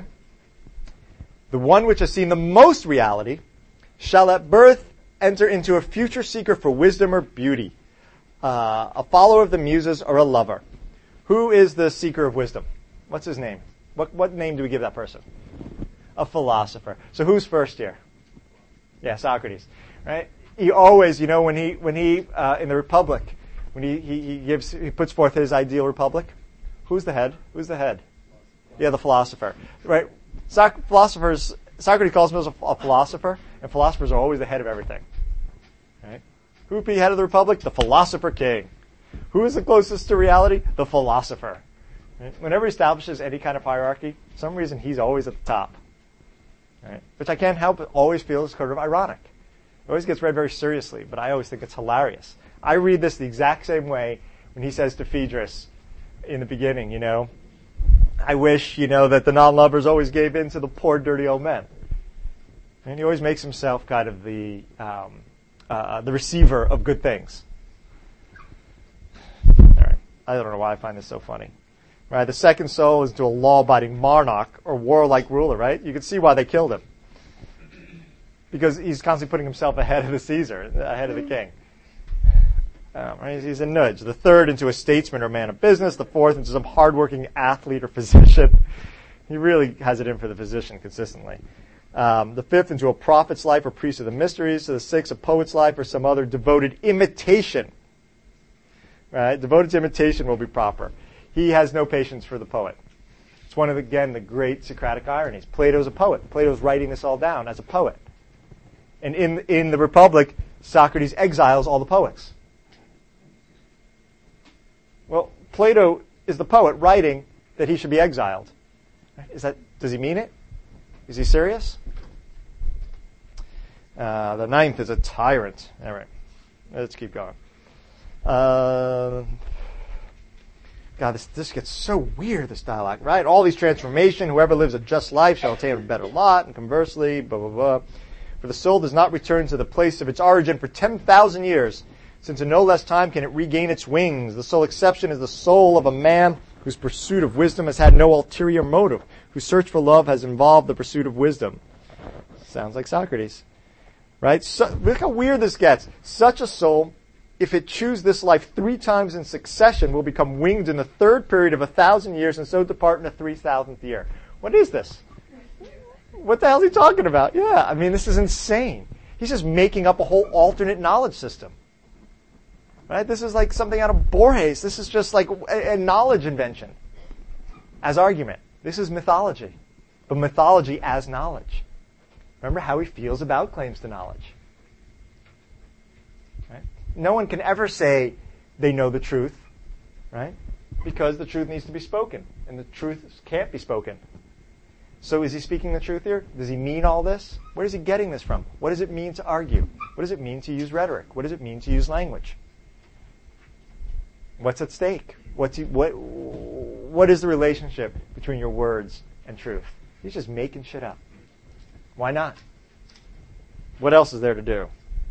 The one which has seen the most reality shall at birth enter into a future seeker for wisdom or beauty, uh, a follower of the muses or a lover. Who is the seeker of wisdom? What's his name? What what name do we give that person? A philosopher. So who's first here? Yeah, Socrates. Right? He always, you know, when he when he uh, in the Republic, when he, he he gives he puts forth his ideal republic, who's the head? Who's the head? Yeah, the philosopher. Right? Soc- philosophers. Socrates calls himself a philosopher, and philosophers are always the head of everything. Right? Who would be head of the Republic? The philosopher king. Who is the closest to reality? The philosopher. Right? Whenever he establishes any kind of hierarchy, for some reason he's always at the top. Right? Which I can't help but always feel is sort of ironic. It always gets read very seriously, but I always think it's hilarious. I read this the exact same way when he says to Phaedrus in the beginning, you know, I wish, you know, that the non-lovers always gave in to the poor, dirty old men. And he always makes himself kind of the um, uh, the receiver of good things. All right. I don't know why I find this so funny. Right? The second soul is to a law-abiding monarch or warlike ruler, right? You can see why they killed him. Because he's constantly putting himself ahead of the Caesar, ahead of the king. Um, right? He's a nudge. The third into a statesman or man of business. The fourth into some hardworking athlete or physician. He really has it in for the physician consistently. Um, the fifth into a prophet's life or priest of the mysteries. So the sixth, a poet's life or some other devoted imitation. Right? Devoted to imitation will be proper. He has no patience for the poet. It's one of, again, the great Socratic ironies. Plato's a poet. Plato's writing this all down as a poet. And in, in the Republic, Socrates exiles all the poets. Well, Plato is the poet writing that he should be exiled. Is that, does he mean it? Is he serious? Uh, the ninth is a tyrant. All right. Let's keep going. Uh, God, this, this gets so weird, this dialogue, right? All these transformation, whoever lives a just life shall attain a better lot, and conversely, blah, blah, blah. For the soul does not return to the place of its origin for ten thousand years, since in no less time can it regain its wings. The sole exception is the soul of a man whose pursuit of wisdom has had no ulterior motive, whose search for love has involved the pursuit of wisdom. Sounds like Socrates, right? So, look how weird this gets. Such a soul, if it choose this life three times in succession, will become winged in the third period of a thousand years and so depart in the three thousandth year. What is this? What the hell is he talking about? Yeah, I mean, this is insane. He's just making up a whole alternate knowledge system. Right? This is like something out of Borges. This is just like a, a knowledge invention as argument. This is mythology, but mythology as knowledge. Remember how he feels about claims to knowledge. Right? No one can ever say they know the truth, right? Because the truth needs to be spoken, and the truth can't be spoken. So is he speaking the truth here? Does he mean all this? Where is he getting this from? What does it mean to argue? What does it mean to use rhetoric? What does it mean to use language? What's at stake? What's he, what, what is the relationship between your words and truth? He's just making shit up. Why not? What else is there to do?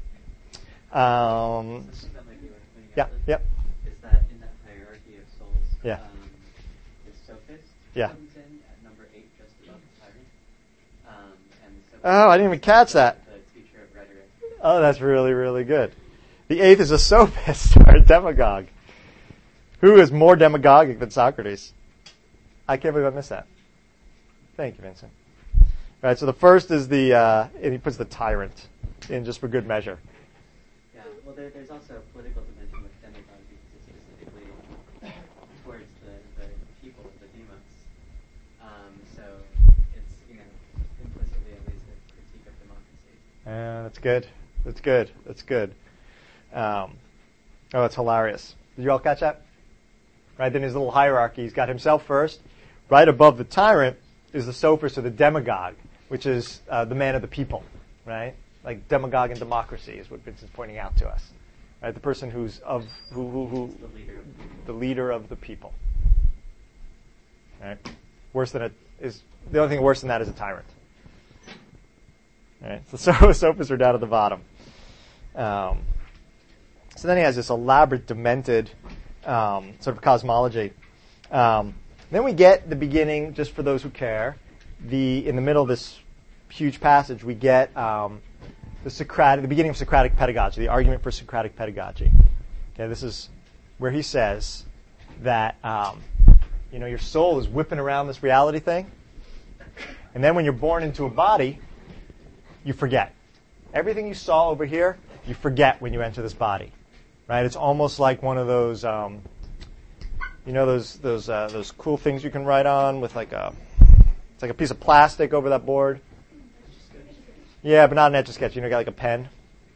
Um, yeah, yeah. Is that in that hierarchy of souls? Yeah. Um, the sophist Yeah. comes in at number eight, just above the tyrant. Um, and the sophist Oh, I didn't even catch that. The teacher of rhetoric. Oh, that's really, really good. The eighth is a sophist, or a demagogue. Who is more demagogic than Socrates? I can't believe I missed that. Thank you, Vincent. All right, so the first is the, uh, and he puts the tyrant in just for good measure. Yeah, well, there, there's also a political dimension with demagogue because it's specifically towards the, the people of the demos. Um, so it's, you know, implicitly at least a critique of democracy. Yeah, that's good. That's good. That's good. Um, oh, that's hilarious. Did you all catch that? Right, then his little hierarchy, he's got himself first. Right above the tyrant is the sophist or the demagogue, which is uh, the man of the people, right? Like demagogue in democracy is what Vincent's pointing out to us. Right, the person who's of who who who The leader of the people. the leader of the people. Right, worse than a is the only thing worse than that is a tyrant. Right, so sophists are down at the bottom. Um, so then he has this elaborate, demented. Um, sort of cosmology. Um, then we get the beginning, just for those who care, the in the middle of this huge passage, we get um, the Socratic, the beginning of Socratic pedagogy, the argument for Socratic pedagogy. Okay, this is where he says that um, you know your soul is whipping around this reality thing, and then when you're born into a body, you forget everything you saw over here. You forget when you enter this body. Right, it's almost like one of those, um, you know, those those uh, those cool things you can write on with like a, it's like a piece of plastic over that board. Yeah, but not an Etch-a-Sketch. You know, got like a pen.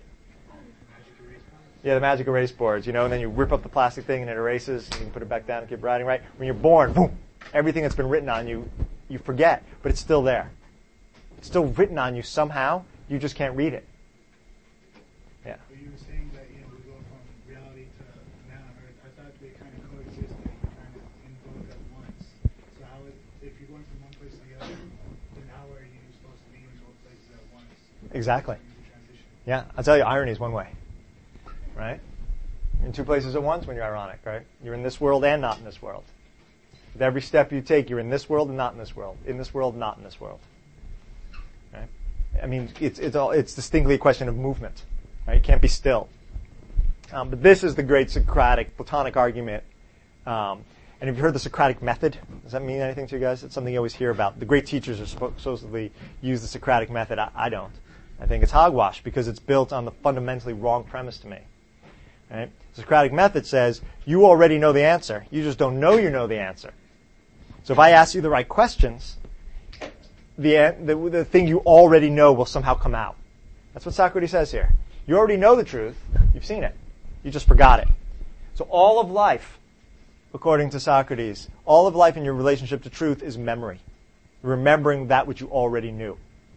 Yeah, the magic erase boards. You know, and then you rip up the plastic thing and it erases, and you can put it back down and keep writing. Right, when you're born, boom, everything that's been written on you, you forget, but it's still there. It's still written on you somehow. You just can't read it. Yeah. You were saying that, you know, we're going from reality to now on Earth. I thought they kind of coexist, they kind of in both at once. So how it, if you're going from one place to the other, then how are you supposed to be in both places at once? Exactly. The transition. Yeah, I'll tell you, irony is one way, right? You're in two places at once when you're ironic, right? You're in this world and not in this world. With every step you take, you're in this world and not in this world. In this world, not in this world. Right? I mean, it's it's all it's distinctly a question of movement. Right? You can't be still. Um, but this is the great Socratic, Platonic argument. Um, and have you heard the Socratic method? Does that mean anything to you guys? It's something you always hear about. The great teachers are supposedly use the Socratic method. I, I don't. I think it's hogwash because it's built on the fundamentally wrong premise to me. Right? The Socratic method says you already know the answer. You just don't know you know the answer. So if I ask you the right questions, the, the, the thing you already know will somehow come out. That's what Socrates says here. You already know the truth. You've seen it. You just forgot it. So all of life, according to Socrates, all of life in your relationship to truth is memory. Remembering that which you already knew.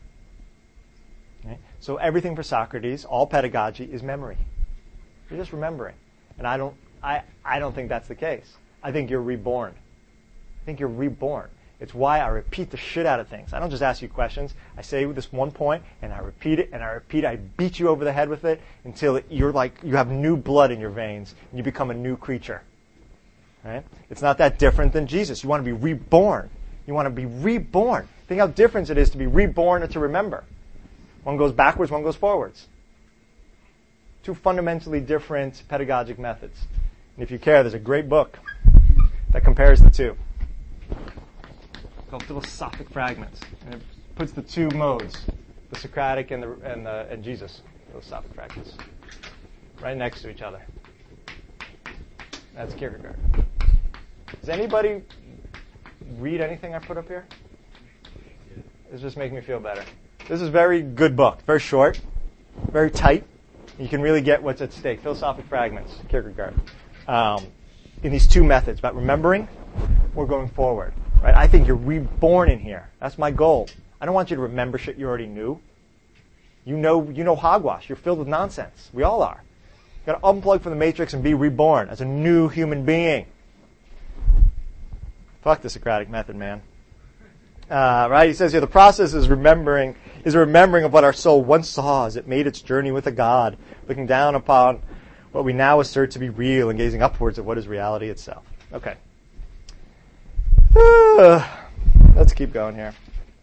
Okay? So everything for Socrates, all pedagogy, is memory. You're just remembering. And I don't I, I don't think that's the case. I think you're reborn. I think you're reborn. It's why I repeat the shit out of things. I don't just ask you questions. I say this one point, and I repeat it, and I repeat it. I beat you over the head with it until you're like you have new blood in your veins, and you become a new creature. Right? It's not that different than Jesus. You want to be reborn. You want to be reborn. Think how different it is to be reborn and to remember. One goes backwards, one goes forwards. Two fundamentally different pedagogic methods. And if you care, there's a great book that compares the two. Called Philosophic Fragments, and it puts the two modes, the Socratic and the and the and Jesus, Philosophic Fragments, right next to each other. That's Kierkegaard. Does anybody read anything I put up here? It's just making me feel better. This is a very good book, very short, very tight. You can really get what's at stake. Philosophic Fragments, Kierkegaard. Um, in these two methods, about remembering or going forward. Right? I think you're reborn in here. That's my goal. I don't want you to remember shit you already knew. You know, you know hogwash. You're filled with nonsense. We all are. You've got to unplug from the matrix and be reborn as a new human being. Fuck the Socratic method, man. Uh, right? He says here, the process is remembering, is a remembering of what our soul once saw as it made its journey with a God, looking down upon what we now assert to be real and gazing upwards at what is reality itself. Okay. Uh, let's keep going here.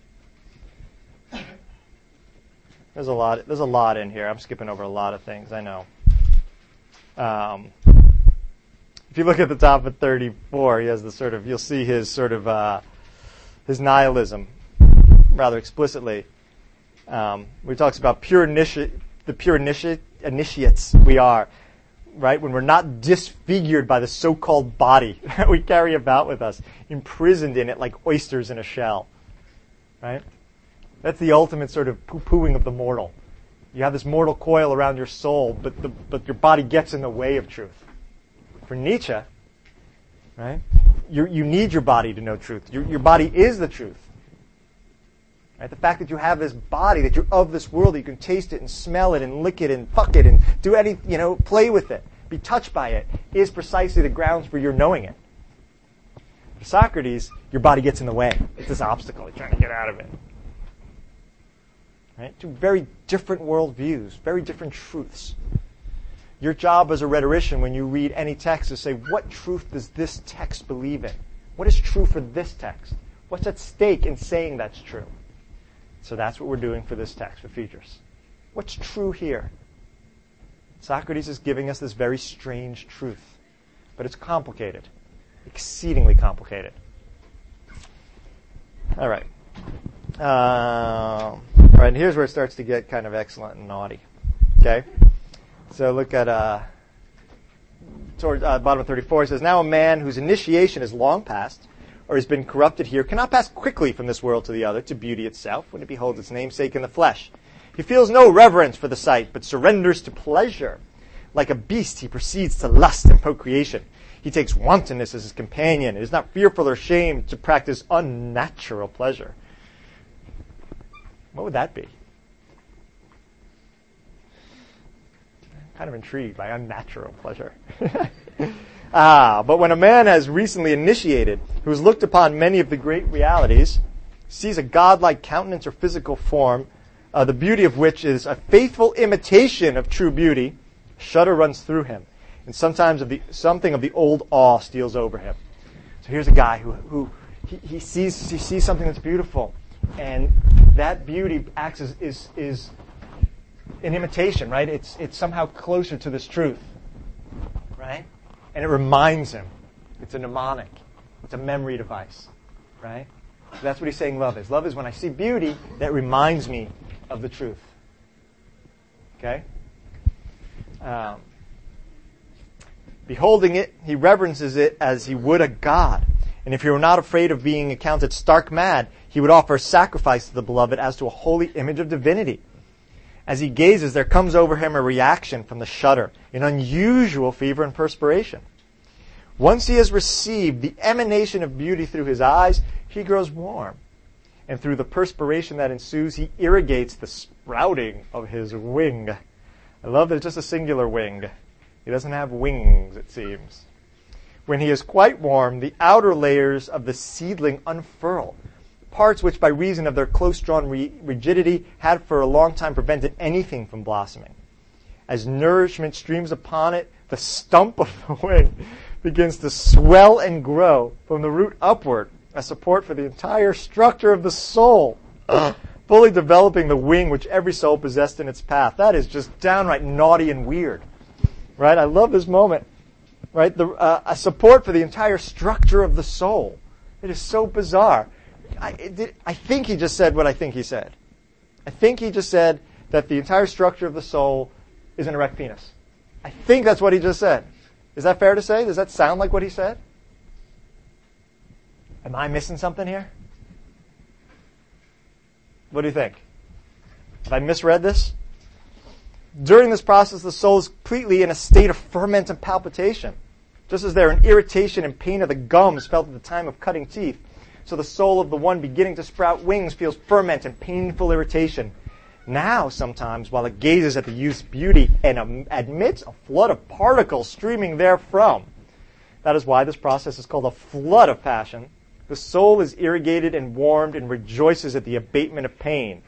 There's a lot. There's a lot in here. I'm skipping over a lot of things. I know. Um, if you look at the top of thirty-four, he has the sort of. You'll see his sort of uh, his nihilism, rather explicitly. Um, where he talks about pure initi- the pure initi- initiates we are. Right? When we're not disfigured by the so-called body that we carry about with us, imprisoned in it like oysters in a shell. Right? That's the ultimate sort of poo-pooing of the mortal. You have this mortal coil around your soul, but the, but your body gets in the way of truth. For Nietzsche, right? You you need your body to know truth. Your your body is the truth. Right? The fact that you have this body, that you're of this world, that you can taste it and smell it and lick it and fuck it and do any, you know, play with it, be touched by it, is precisely the grounds for your knowing it. For Socrates, your body gets in the way. It's this obstacle. You're trying to get out of it. Right? Two very different worldviews, very different truths. Your job as a rhetorician when you read any text is to say, what truth does this text believe in? What is true for this text? What's at stake in saying that's true? So that's what we're doing for this text, for Phaedrus. What's true here? Socrates is giving us this very strange truth, but it's complicated, exceedingly complicated. All right. Um, all right, and here's where it starts to get kind of excellent and naughty. Okay? So look at uh, towards uh, bottom of thirty-four. It says, now a man whose initiation is long past, or has been corrupted here, cannot pass quickly from this world to the other, to beauty itself, when it beholds its namesake in the flesh. He feels no reverence for the sight, but surrenders to pleasure. Like a beast, he proceeds to lust and procreation. He takes wantonness as his companion, and is not fearful or ashamed to practice unnatural pleasure. What would that be? I'm kind of intrigued by unnatural pleasure. Ah, but when a man has recently initiated, who has looked upon many of the great realities, sees a godlike countenance or physical form, uh, the beauty of which is a faithful imitation of true beauty, a shudder runs through him, and sometimes of the, something of the old awe steals over him. So here's a guy who, who he, he sees he sees something that's beautiful, and that beauty acts as is is an imitation, right? It's it's somehow closer to this truth, right? And it reminds him. It's a mnemonic. It's a memory device, right? So that's what he's saying love is. Love is when I see beauty that reminds me of the truth. Okay? Um, beholding it, he reverences it as he would a god. And if he were not afraid of being accounted stark mad, he would offer a sacrifice to the beloved as to a holy image of divinity. As he gazes, there comes over him a reaction from the shudder, an unusual fever and perspiration. Once he has received the emanation of beauty through his eyes, he grows warm. And through the perspiration that ensues, he irrigates the sprouting of his wing. I love that it's just a singular wing. He doesn't have wings, it seems. When he is quite warm, the outer layers of the seedling unfurl, parts which by reason of their close-drawn re- rigidity had for a long time prevented anything from blossoming. As nourishment streams upon it, the stump of the wing begins to swell and grow from the root upward, a support for the entire structure of the soul, fully developing the wing which every soul possessed in its path. That is just downright naughty and weird, right? I love this moment, right? The, uh, a support for the entire structure of the soul. It is so bizarre. I, it did, I think he just said what I think he said. I think he just said that the entire structure of the soul is an erect penis. I think that's what he just said. Is that fair to say? Does that sound like what he said? Am I missing something here? What do you think? Have I misread this? During this process, the soul is completely in a state of ferment and palpitation. Just as there an irritation and pain of the gums felt at the time of cutting teeth, so the soul of the one beginning to sprout wings feels ferment and painful irritation. Now, sometimes, while it gazes at the youth's beauty and um, admits a flood of particles streaming therefrom, that is why this process is called a flood of passion, the soul is irrigated and warmed and rejoices at the abatement of pain.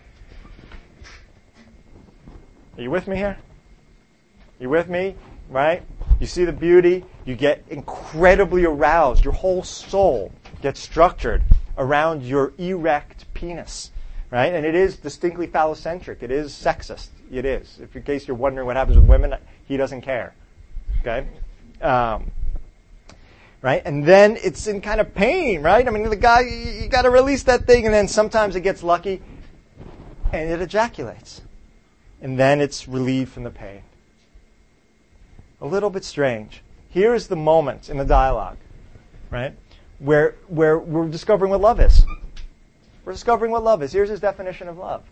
Are you with me here? You with me? Right? You see the beauty, you get incredibly aroused. Your whole soul gets structured around your erect penis. Right? And it is distinctly phallocentric. It is sexist. It is. If in case you're wondering what happens with women, he doesn't care. Okay? Um, right? And then it's in kind of pain, right? I mean, the guy, you, you got to release that thing, and then sometimes it gets lucky, and it ejaculates. And then it's relieved from the pain. A little bit strange. Here is the moment in the dialogue, right, where where we're discovering what love is. We're discovering what love is. Here's his definition of love.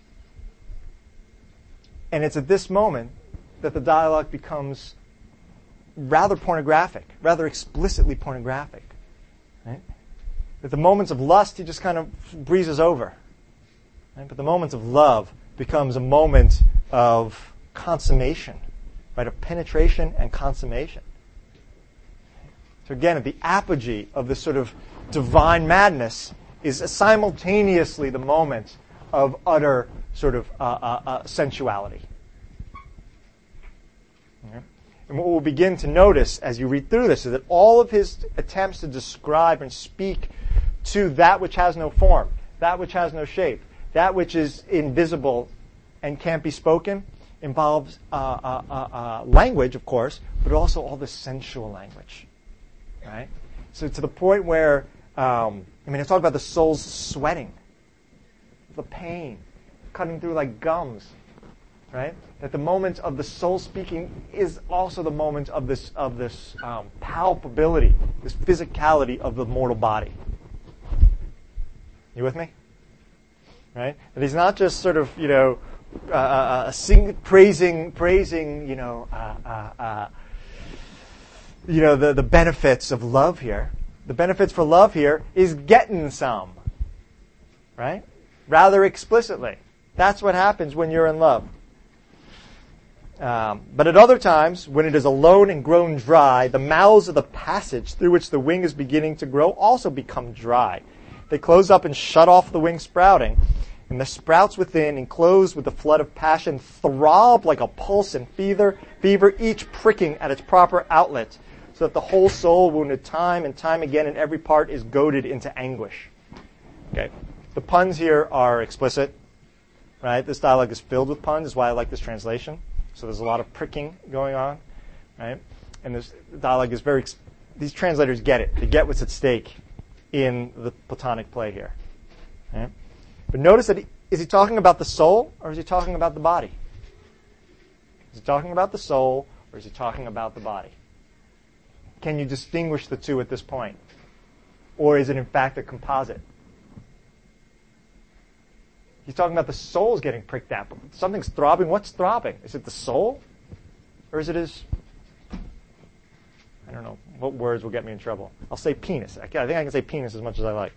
And it's at this moment that the dialogue becomes rather pornographic, rather explicitly pornographic. Right? At the moments of lust, he just kind of breezes over. Right? But the moments of love becomes a moment of consummation, right? Of penetration and consummation. So again, at the apogee of this sort of divine madness is simultaneously the moment of utter sort of uh, uh, uh, sensuality. Okay? And what we'll begin to notice as you read through this is that all of his attempts to describe and speak to that which has no form, that which has no shape, that which is invisible and can't be spoken, involves uh, uh, uh, uh, language, of course, but also all the sensual language. Right? So to the point where Um, I mean, it's all about the soul's sweating, the pain, cutting through like gums, right? That the moment of the soul speaking is also the moment of this of this um, palpability, this physicality of the mortal body. You with me? Right? That he's not just sort of you know uh, uh, sing, praising praising you know uh, uh, uh, you know the the benefits of love here. The benefits for love here is getting some, right? Rather explicitly. That's what happens when you're in love. Um, but at other times, when it is alone and grown dry, the mouths of the passage through which the wing is beginning to grow also become dry. They close up and shut off the wing sprouting, and the sprouts within, enclosed with the flood of passion, throb like a pulse and fever, fever, each pricking at its proper outlet, so that the whole soul, wounded time and time again in every part, is goaded into anguish. Okay, the puns here are explicit, right? This dialogue is filled with puns, is why I like this translation. So there's a lot of pricking going on, right? And this dialogue is very, these translators get it. They get what's at stake in the Platonic play here. Right? But notice that he, is he talking about the soul or is he talking about the body? Is he talking about the soul or is he talking about the body? Can you distinguish the two at this point? Or is it in fact a composite? He's talking about the soul's getting pricked at. Something's throbbing. What's throbbing? Is it the soul? Or is it his... I don't know. What words will get me in trouble? I'll say penis. I think I can say penis as much as I like.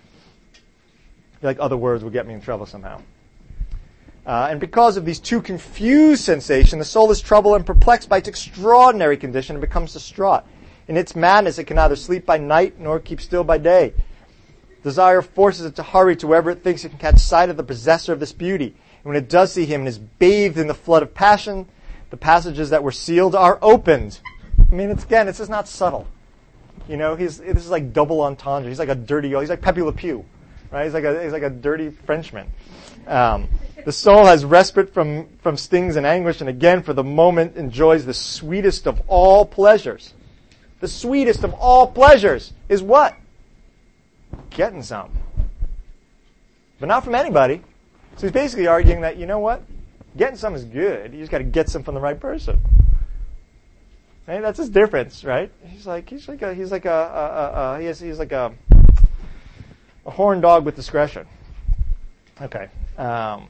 I feel like other words would get me in trouble somehow. Uh, and because of these two confused sensations, the soul is troubled and perplexed by its extraordinary condition and becomes distraught. In its madness, it can neither sleep by night nor keep still by day. Desire forces it to hurry to wherever it thinks it can catch sight of the possessor of this beauty. And when it does see him and is bathed in the flood of passion, the passages that were sealed are opened. I mean, it's again, it's just not subtle. You know, he's this is like double entendre. He's like a dirty, he's like Pepe Le Pew, right? He's like a he's like a dirty Frenchman. Um, the soul has respite from from stings and anguish, and again, for the moment, enjoys the sweetest of all pleasures. The sweetest of all pleasures is what? Getting some. But not from anybody. So he's basically arguing that, you know what? Getting some is good. You just got to get some from the right person. Right? That's his difference, right? He's like he's like a he's like a, a, a, a he has, he's like a a horn dog with discretion. Okay. Um,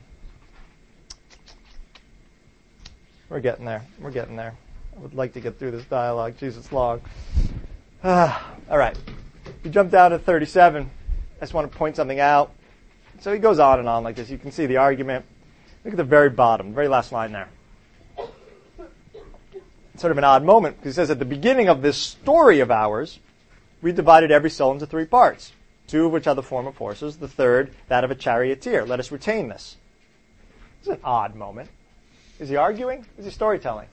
we're getting there. We're getting there. I would like to get through this dialogue. Jesus, it's long. Ah, all right. We jump down to thirty-seven. I just want to point something out. So he goes on and on like this. You can see the argument. Look at the very bottom, very last line there. It's sort of an odd moment because he says at the beginning of this story of ours, we divided every soul into three parts, two of which are the form of horses, the third that of a charioteer. Let us retain this. It's an odd moment. Is he arguing? Is he storytelling?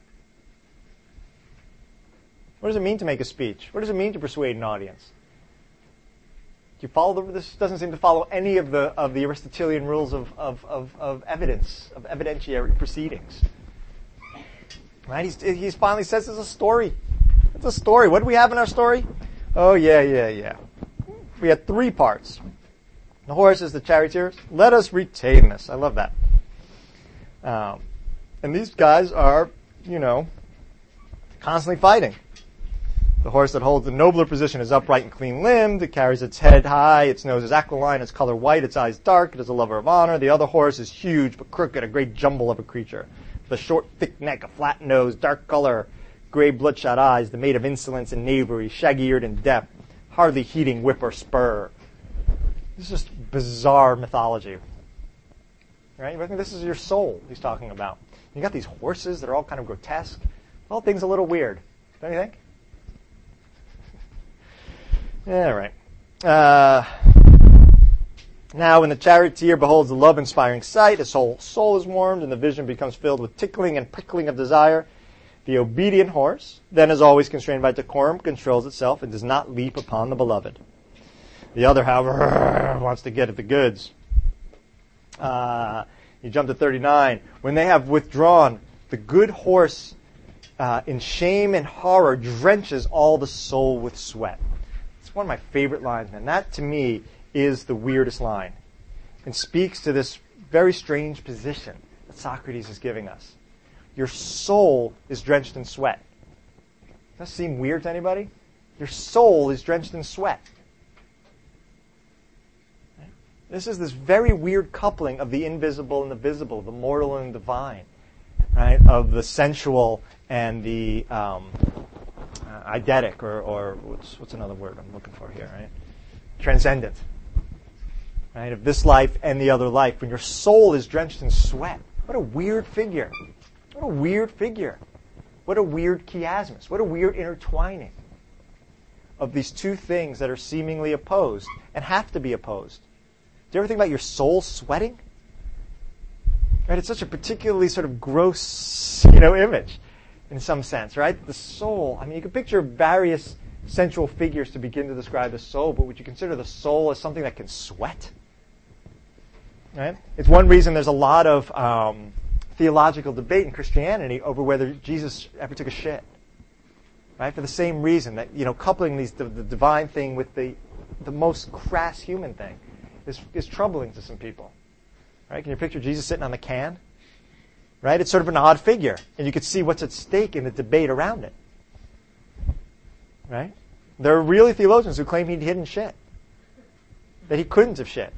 What does it mean to make a speech? What does it mean to persuade an audience? Do you follow the, this doesn't seem to follow any of the of the Aristotelian rules of, of, of, of evidence, of evidentiary proceedings. Right? He's, he's finally says it's a story. It's a story. What do we have in our story? Oh, yeah, yeah, yeah. We had three parts. The horses, the charioteers. Let us retain this. I love that. Um, and these guys are, you know, constantly fighting. The horse that holds the nobler position is upright and clean-limbed. It carries its head high. Its nose is aquiline. Its color white. Its eyes dark. It is a lover of honor. The other horse is huge but crooked, a great jumble of a creature. The short, thick neck, a flat nose, dark color, gray bloodshot eyes, the mate of insolence and knavery, shaggy-eared and deaf, hardly heeding whip or spur. This is just bizarre mythology. Right? I think this is your soul he's talking about. You got these horses that are all kind of grotesque. All things a little weird. Don't you think? All right. Uh, now, when the charioteer beholds the love-inspiring sight, his whole soul is warmed, and the vision becomes filled with tickling and prickling of desire. The obedient horse, then as always constrained by decorum, controls itself and does not leap upon the beloved. The other, however, wants to get at the goods. Uh, you jump to thirty-nine. When they have withdrawn, the good horse, uh, in shame and horror, drenches all the soul with sweat. It's one of my favorite lines, man. That, to me, is the weirdest line and speaks to this very strange position that Socrates is giving us. Your soul is drenched in sweat. Does that seem weird to anybody? Your soul is drenched in sweat. This is this very weird coupling of the invisible and the visible, the mortal and the divine, right? Of the sensual and the um, uh, eidetic, or, or what's, what's another word I'm looking for here, right? Transcendent, right? Of this life and the other life. When your soul is drenched in sweat, what a weird figure. What a weird figure. What a weird chiasmus. What a weird intertwining of these two things that are seemingly opposed and have to be opposed. Do you ever think about your soul sweating? Right? It's such a particularly sort of gross, you know, image in some sense, right? The soul. I mean, you can picture various sensual figures to begin to describe the soul, but would you consider the soul as something that can sweat? Right? It's one reason there's a lot of um, theological debate in Christianity over whether Jesus ever took a shit. Right? For the same reason that, you know, coupling these the, the divine thing with the the most crass human thing is is troubling to some people. Right? Can you picture Jesus sitting on the can? Right? It's sort of an odd figure, and you could see what's at stake in the debate around it. Right? There are really theologians who claim he didn't shit, that he couldn't have shit.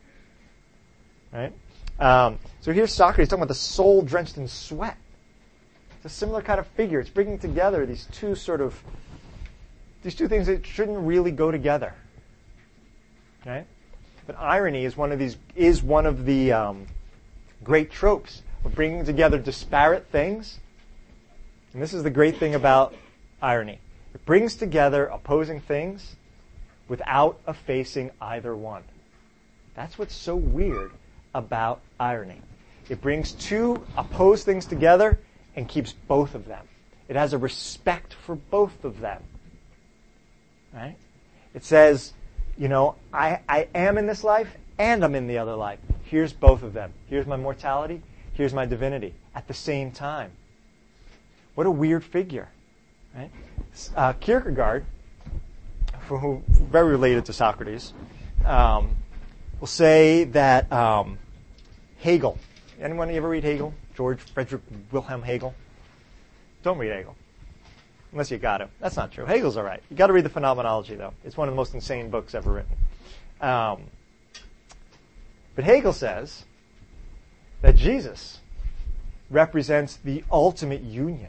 Right? Um, so here's Socrates talking about the soul drenched in sweat. It's a similar kind of figure. It's bringing together these two sort of these two things that shouldn't really go together. Right? But irony is one of these is one of the um, great tropes of bringing together disparate things. And this is the great thing about irony. It brings together opposing things without effacing either one. That's what's so weird about irony. It brings two opposed things together and keeps both of them. It has a respect for both of them. Right? It says, you know, I, I am in this life and I'm in the other life. Here's both of them. Here's my mortality. Here's my divinity at the same time. What a weird figure. Right? Uh, Kierkegaard, who very related to Socrates, um, will say that um, Hegel. Anyone ever read Hegel? George Frederick Wilhelm Hegel? Don't read Hegel. Unless you got to. That's not true. Hegel's all right. You got to read the Phenomenology, though. It's one of the most insane books ever written. Um, but Hegel says that Jesus represents the ultimate union.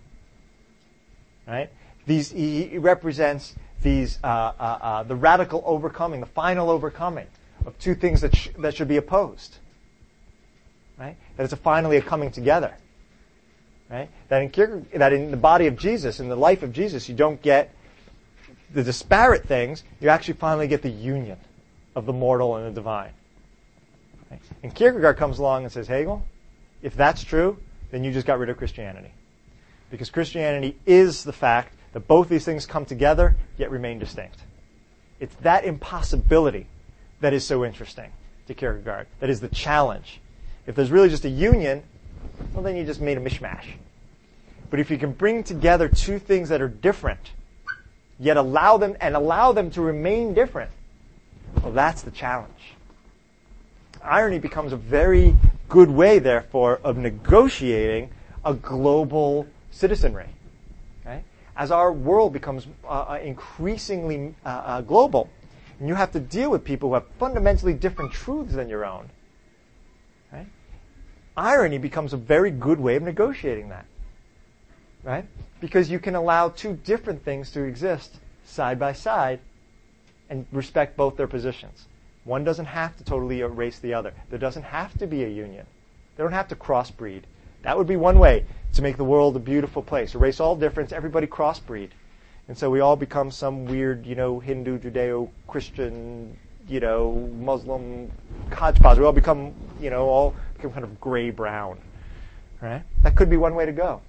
Right? These he represents these uh, uh, uh, the radical overcoming, the final overcoming of two things that sh- that should be opposed. Right? That it's a finally a coming together. Right? That in Kierkegaard, that in the body of Jesus, in the life of Jesus, you don't get the disparate things. You actually finally get the union of the mortal and the divine. Right? And Kierkegaard comes along and says, Hegel, if that's true, then you just got rid of Christianity. Because Christianity is the fact that both these things come together, yet remain distinct. It's that impossibility that is so interesting to Kierkegaard. That is the challenge. If there's really just a union, well, then you just made a mishmash. But if you can bring together two things that are different, yet allow them and allow them to remain different, well, that's the challenge. Irony becomes a very good way, therefore, of negotiating a global citizenry. Okay? As our world becomes uh, increasingly uh, uh, global, and you have to deal with people who have fundamentally different truths than your own, right? Irony becomes a very good way of negotiating that. Right? Because you can allow two different things to exist side by side and respect both their positions. One doesn't have to totally erase the other. There doesn't have to be a union. They don't have to crossbreed. That would be one way to make the world a beautiful place. Erase all difference, everybody crossbreed. And so we all become some weird, you know, Hindu, Judeo-Christian, you know, Muslim hodgepodge. We all become, you know, all become kind of gray-brown. Right? That could be one way to go.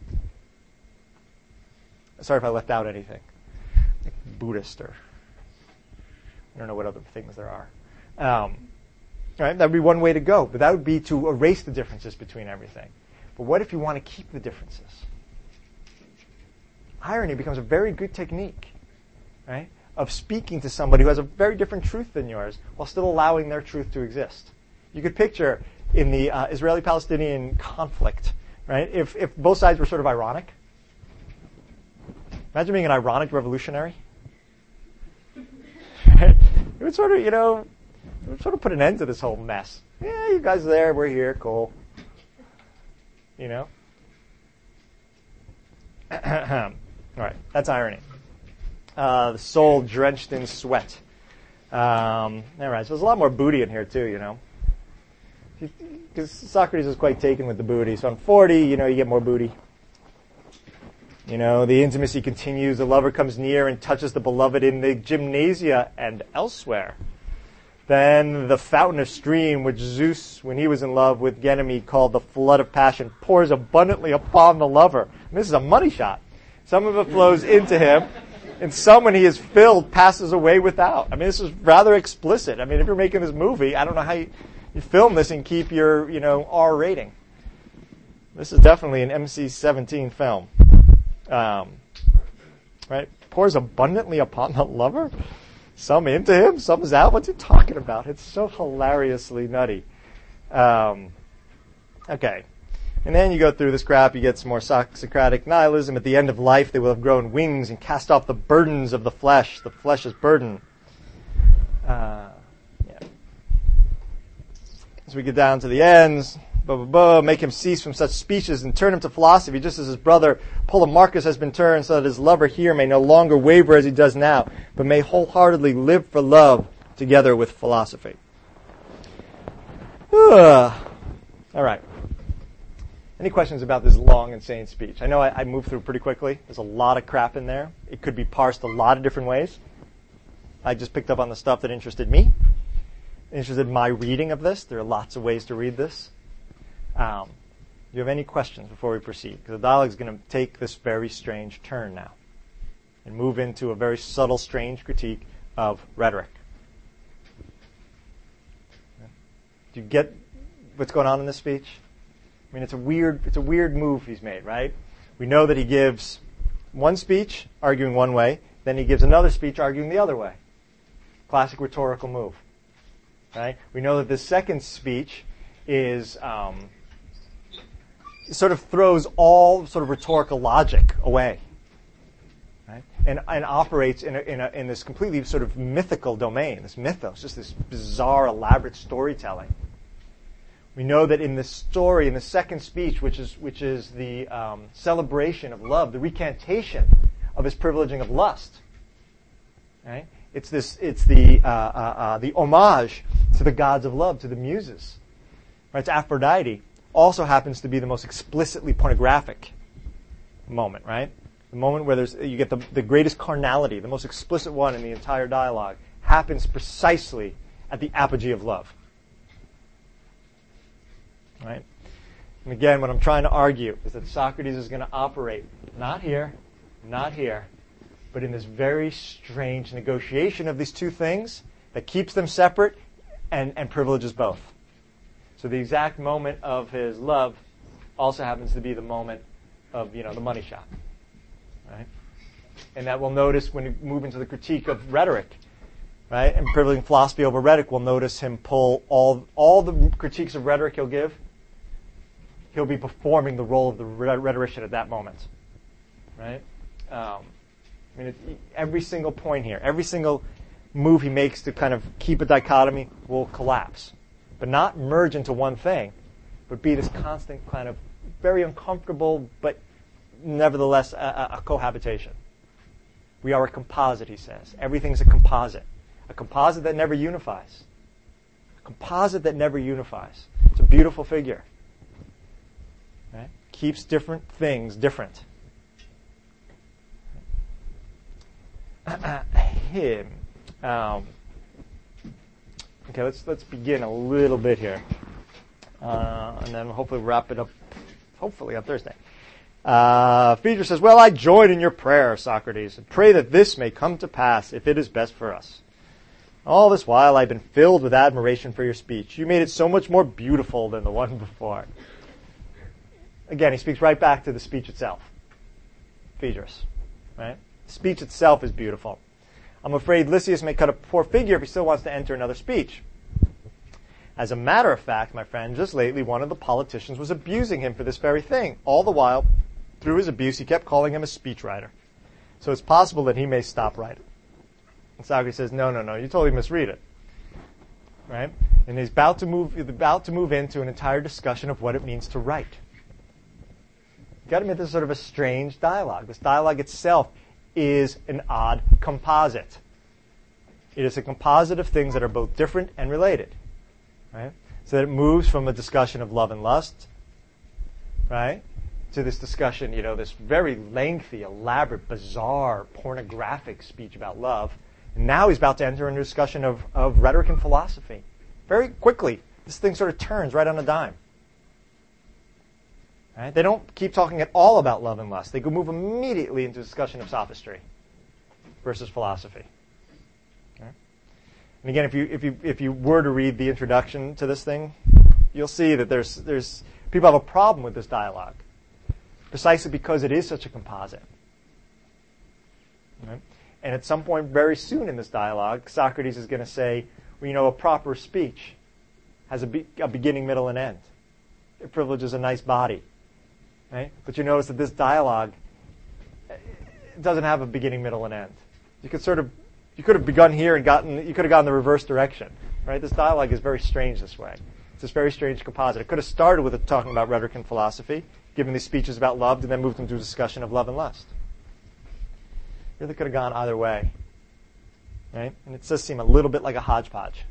Sorry if I left out anything. Like Buddhist or I don't know what other things there are. Um, right? That would be one way to go. But that would be to erase the differences between everything. But what if you want to keep the differences? Irony becomes a very good technique, right, of speaking to somebody who has a very different truth than yours while still allowing their truth to exist. You could picture in the uh, Israeli-Palestinian conflict, right, if, if both sides were sort of ironic. Imagine being an ironic revolutionary. It would sort of, you know, it would sort of put an end to this whole mess. Yeah, you guys are there, we're here, cool. You know? All right, that's irony. Uh, the soul drenched in sweat. Um, all right, so there's a lot more booty in here too, you know. because Socrates is quite taken with the booty. So on forty, you know, you get more booty. You know, the intimacy continues. The lover comes near and touches the beloved in the gymnasia and elsewhere. Then the fountain of stream, which Zeus, when he was in love with Ganymede, called the flood of passion, pours abundantly upon the lover. And this is a money shot. Some of it flows into him, and some, when he is filled, passes away without. I mean, this is rather explicit. I mean, if you're making this movie, I don't know how you, you film this and keep your, you know, R rating. This is definitely an M C seventeen film. Um, right? Pours abundantly upon the lover. Some into him, some's out. What's he talking about? It's so hilariously nutty. Um, okay. And then you go through this crap, you get some more Socratic nihilism. At the end of life, they will have grown wings and cast off the burdens of the flesh, the flesh's burden. Uh, yeah. As we get down to the ends, blah, blah, blah, make him cease from such speeches and turn him to philosophy, just as his brother Polemarchus has been turned, so that his lover here may no longer waver as he does now, but may wholeheartedly live for love together with philosophy. Ugh. All right. Any questions about this long, insane speech? I know I, I moved through pretty quickly. There's a lot of crap in there. It could be parsed a lot of different ways. I just picked up on the stuff that interested me, interested in my reading of this. There are lots of ways to read this. Um, do you have any questions before we proceed? Because the dialogue is going to take this very strange turn now and move into a very subtle, strange critique of rhetoric. Do you get what's going on in this speech? I mean, it's a weird, it's a weird move he's made, right? We know that he gives one speech arguing one way, then he gives another speech arguing the other way. Classic rhetorical move, right? We know that this second speech is um, sort of throws all sort of rhetorical logic away, right? And and operates in a, in a, in this completely sort of mythical domain, this mythos, just this bizarre, elaborate storytelling. We know that in the story, in the second speech, which is which is the um, celebration of love, the recantation of his privileging of lust, right? It's this. It's the uh, uh, uh, the homage to the gods of love, to the muses. Right? It's Aphrodite. Also happens to be the most explicitly pornographic moment. Right? The moment where there's you get the the greatest carnality, the most explicit one in the entire dialogue, happens precisely at the apogee of love. Right? And again, what I'm trying to argue is that Socrates is going to operate not here, not here, but in this very strange negotiation of these two things that keeps them separate and, and privileges both. So the exact moment of his love also happens to be the moment of, you know, the money shot. Right? And that we'll notice when we move into the critique of rhetoric. Right? And privileging philosophy over rhetoric, we'll notice him pull all all the critiques of rhetoric he'll give. He'll be performing the role of the rhetorician at that moment. Right? Um, I mean, it, every single point here, every single move he makes to kind of keep a dichotomy will collapse. But not merge into one thing, but be this constant kind of very uncomfortable, but nevertheless a, a cohabitation. We are a composite, he says. Everything's a composite. A composite that never unifies. A composite that never unifies. It's a beautiful figure. Right? Keeps different things different. Him. Um, okay, let's let's begin a little bit here, uh, and then we'll hopefully wrap it up. Hopefully on Thursday. Uh, Phaedrus says, "Well, I join in your prayer, Socrates, and pray that this may come to pass, if it is best for us. All this while, I've been filled with admiration for your speech. You made it so much more beautiful than the one before." Again, he speaks right back to the speech itself. Phaedrus, right? The speech itself is beautiful. I'm afraid Lysias may cut a poor figure if he still wants to enter another speech. As a matter of fact, my friend, just lately one of the politicians was abusing him for this very thing. All the while, through his abuse, he kept calling him a speechwriter. So it's possible that he may stop writing. And Socrates says, no, no, no, you totally misread it. Right? And he's about to move, he's about to move into an entire discussion of what it means to write. You've got to admit, this is sort of a strange dialogue. This dialogue itself is an odd composite. It is a composite of things that are both different and related. Right? So that it moves from a discussion of love and lust, right, to this discussion, you know, this very lengthy, elaborate, bizarre, pornographic speech about love. And now he's about to enter into a discussion of, of rhetoric and philosophy. Very quickly, this thing sort of turns right on a dime. Right? They don't keep talking at all about love and lust. They go move immediately into a discussion of sophistry versus philosophy. Okay? And again, if you if you if you were to read the introduction to this thing, you'll see that there's there's people have a problem with this dialogue, precisely because it is such a composite. Right? And at some point very soon in this dialogue, Socrates is going to say, well, you know, a proper speech has a, be- a beginning, middle, and end. It privileges a nice body. Right? But you notice that this dialogue doesn't have a beginning, middle, and end. You could sort of, you could have begun here and gotten, you could have gone the reverse direction. Right? This dialogue is very strange this way. It's this very strange composite. It could have started with it talking about rhetoric and philosophy, given these speeches about love, and then moved into a discussion of love and lust. It really could have gone either way. Right? And it does seem a little bit like a hodgepodge.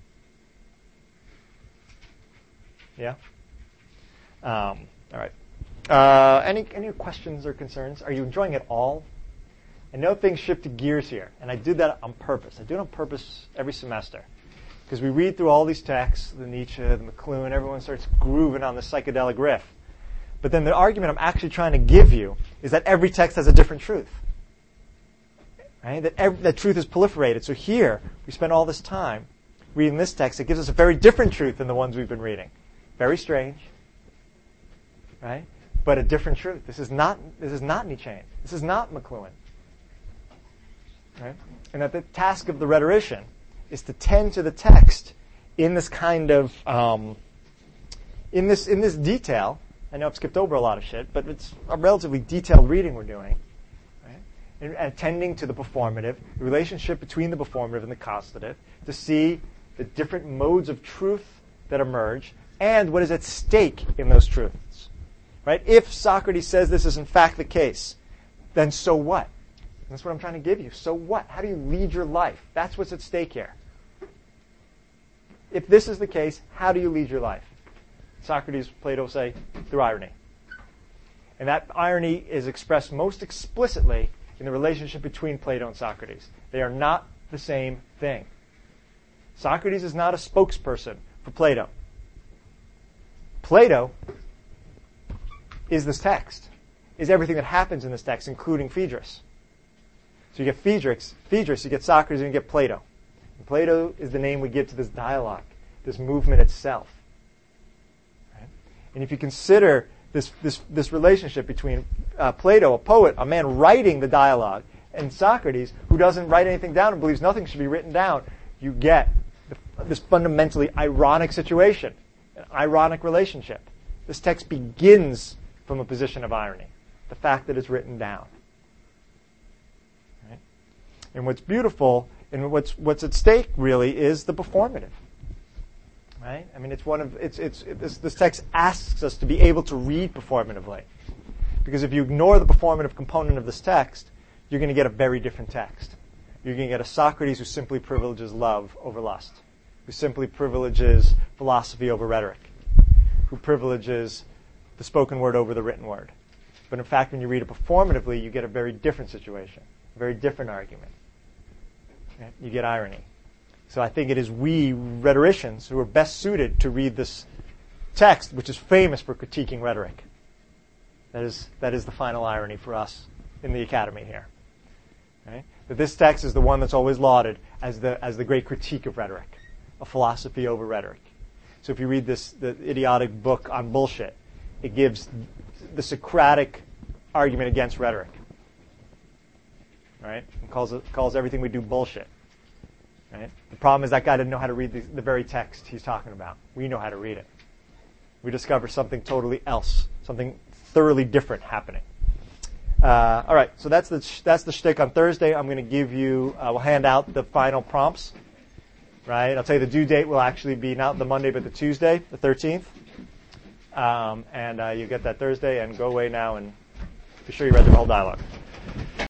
Yeah? Um, all right. Uh, any any questions or concerns? Are you enjoying it all? I know things shifted gears here, and I did that on purpose. I do it on purpose every semester. Because we read through all these texts, the Nietzsche, the McLuhan, everyone starts grooving on the psychedelic riff. But then the argument I'm actually trying to give you is that every text has a different truth. Right? That, every, that truth is proliferated. So here, we spend all this time reading this text. It gives us a very different truth than the ones we've been reading. Very strange. Right? But a different truth. This is not this is not Nietzschean. This is not McLuhan. Right? And that the task of the rhetorician is to tend to the text in this kind of um, in this in this detail. I know I've skipped over a lot of shit, but it's a relatively detailed reading we're doing. Right? And attending to the performative, the relationship between the performative and the constative, to see the different modes of truth that emerge and what is at stake in those truths. Right? If Socrates says this is in fact the case, then so what? And that's what I'm trying to give you. So what? How do you lead your life? That's what's at stake here. If this is the case, how do you lead your life? Socrates, Plato say, through irony. And that irony is expressed most explicitly in the relationship between Plato and Socrates. They are not the same thing. Socrates is not a spokesperson for Plato. Plato is this text, is everything that happens in this text, including Phaedrus. So you get Phaedrus, Phaedrus, you get Socrates, and you get Plato. And Plato is the name we give to this dialogue, this movement itself. Right? And if you consider this, this, this relationship between uh, Plato, a poet, a man writing the dialogue, and Socrates, who doesn't write anything down and believes nothing should be written down, you get the, this fundamentally ironic situation, an ironic relationship. This text begins from a position of irony, the fact that it's written down. Right? And what's beautiful and what's what's at stake really is the performative. Right? I mean, it's one of it's it's it, this this text asks us to be able to read performatively, because if you ignore the performative component of this text, you're going to get a very different text. You're going to get a Socrates who simply privileges love over lust, who simply privileges philosophy over rhetoric, who privileges the spoken word over the written word. But in fact, when you read it performatively, you get a very different situation, a very different argument. Okay? You get irony. So I think it is we rhetoricians who are best suited to read this text, which is famous for critiquing rhetoric. That is, that is the final irony for us in the academy here. Okay? That this text is the one that's always lauded as the, as the great critique of rhetoric, a philosophy over rhetoric. So if you read this the idiotic book on bullshit, it gives the Socratic argument against rhetoric. Right? It calls it, calls everything we do bullshit. Right? The problem is that guy didn't know how to read the, the very text he's talking about. We know how to read it. We discover something totally else, something thoroughly different happening. Uh, all right, so that's the sh- that's the shtick on Thursday. I'm going to give you, uh, we'll hand out the final prompts. Right? I'll tell you the due date will actually be not the Monday, but the Tuesday, the thirteenth. Um, and uh, you get that Thursday, and go away now and be sure you read the whole dialogue.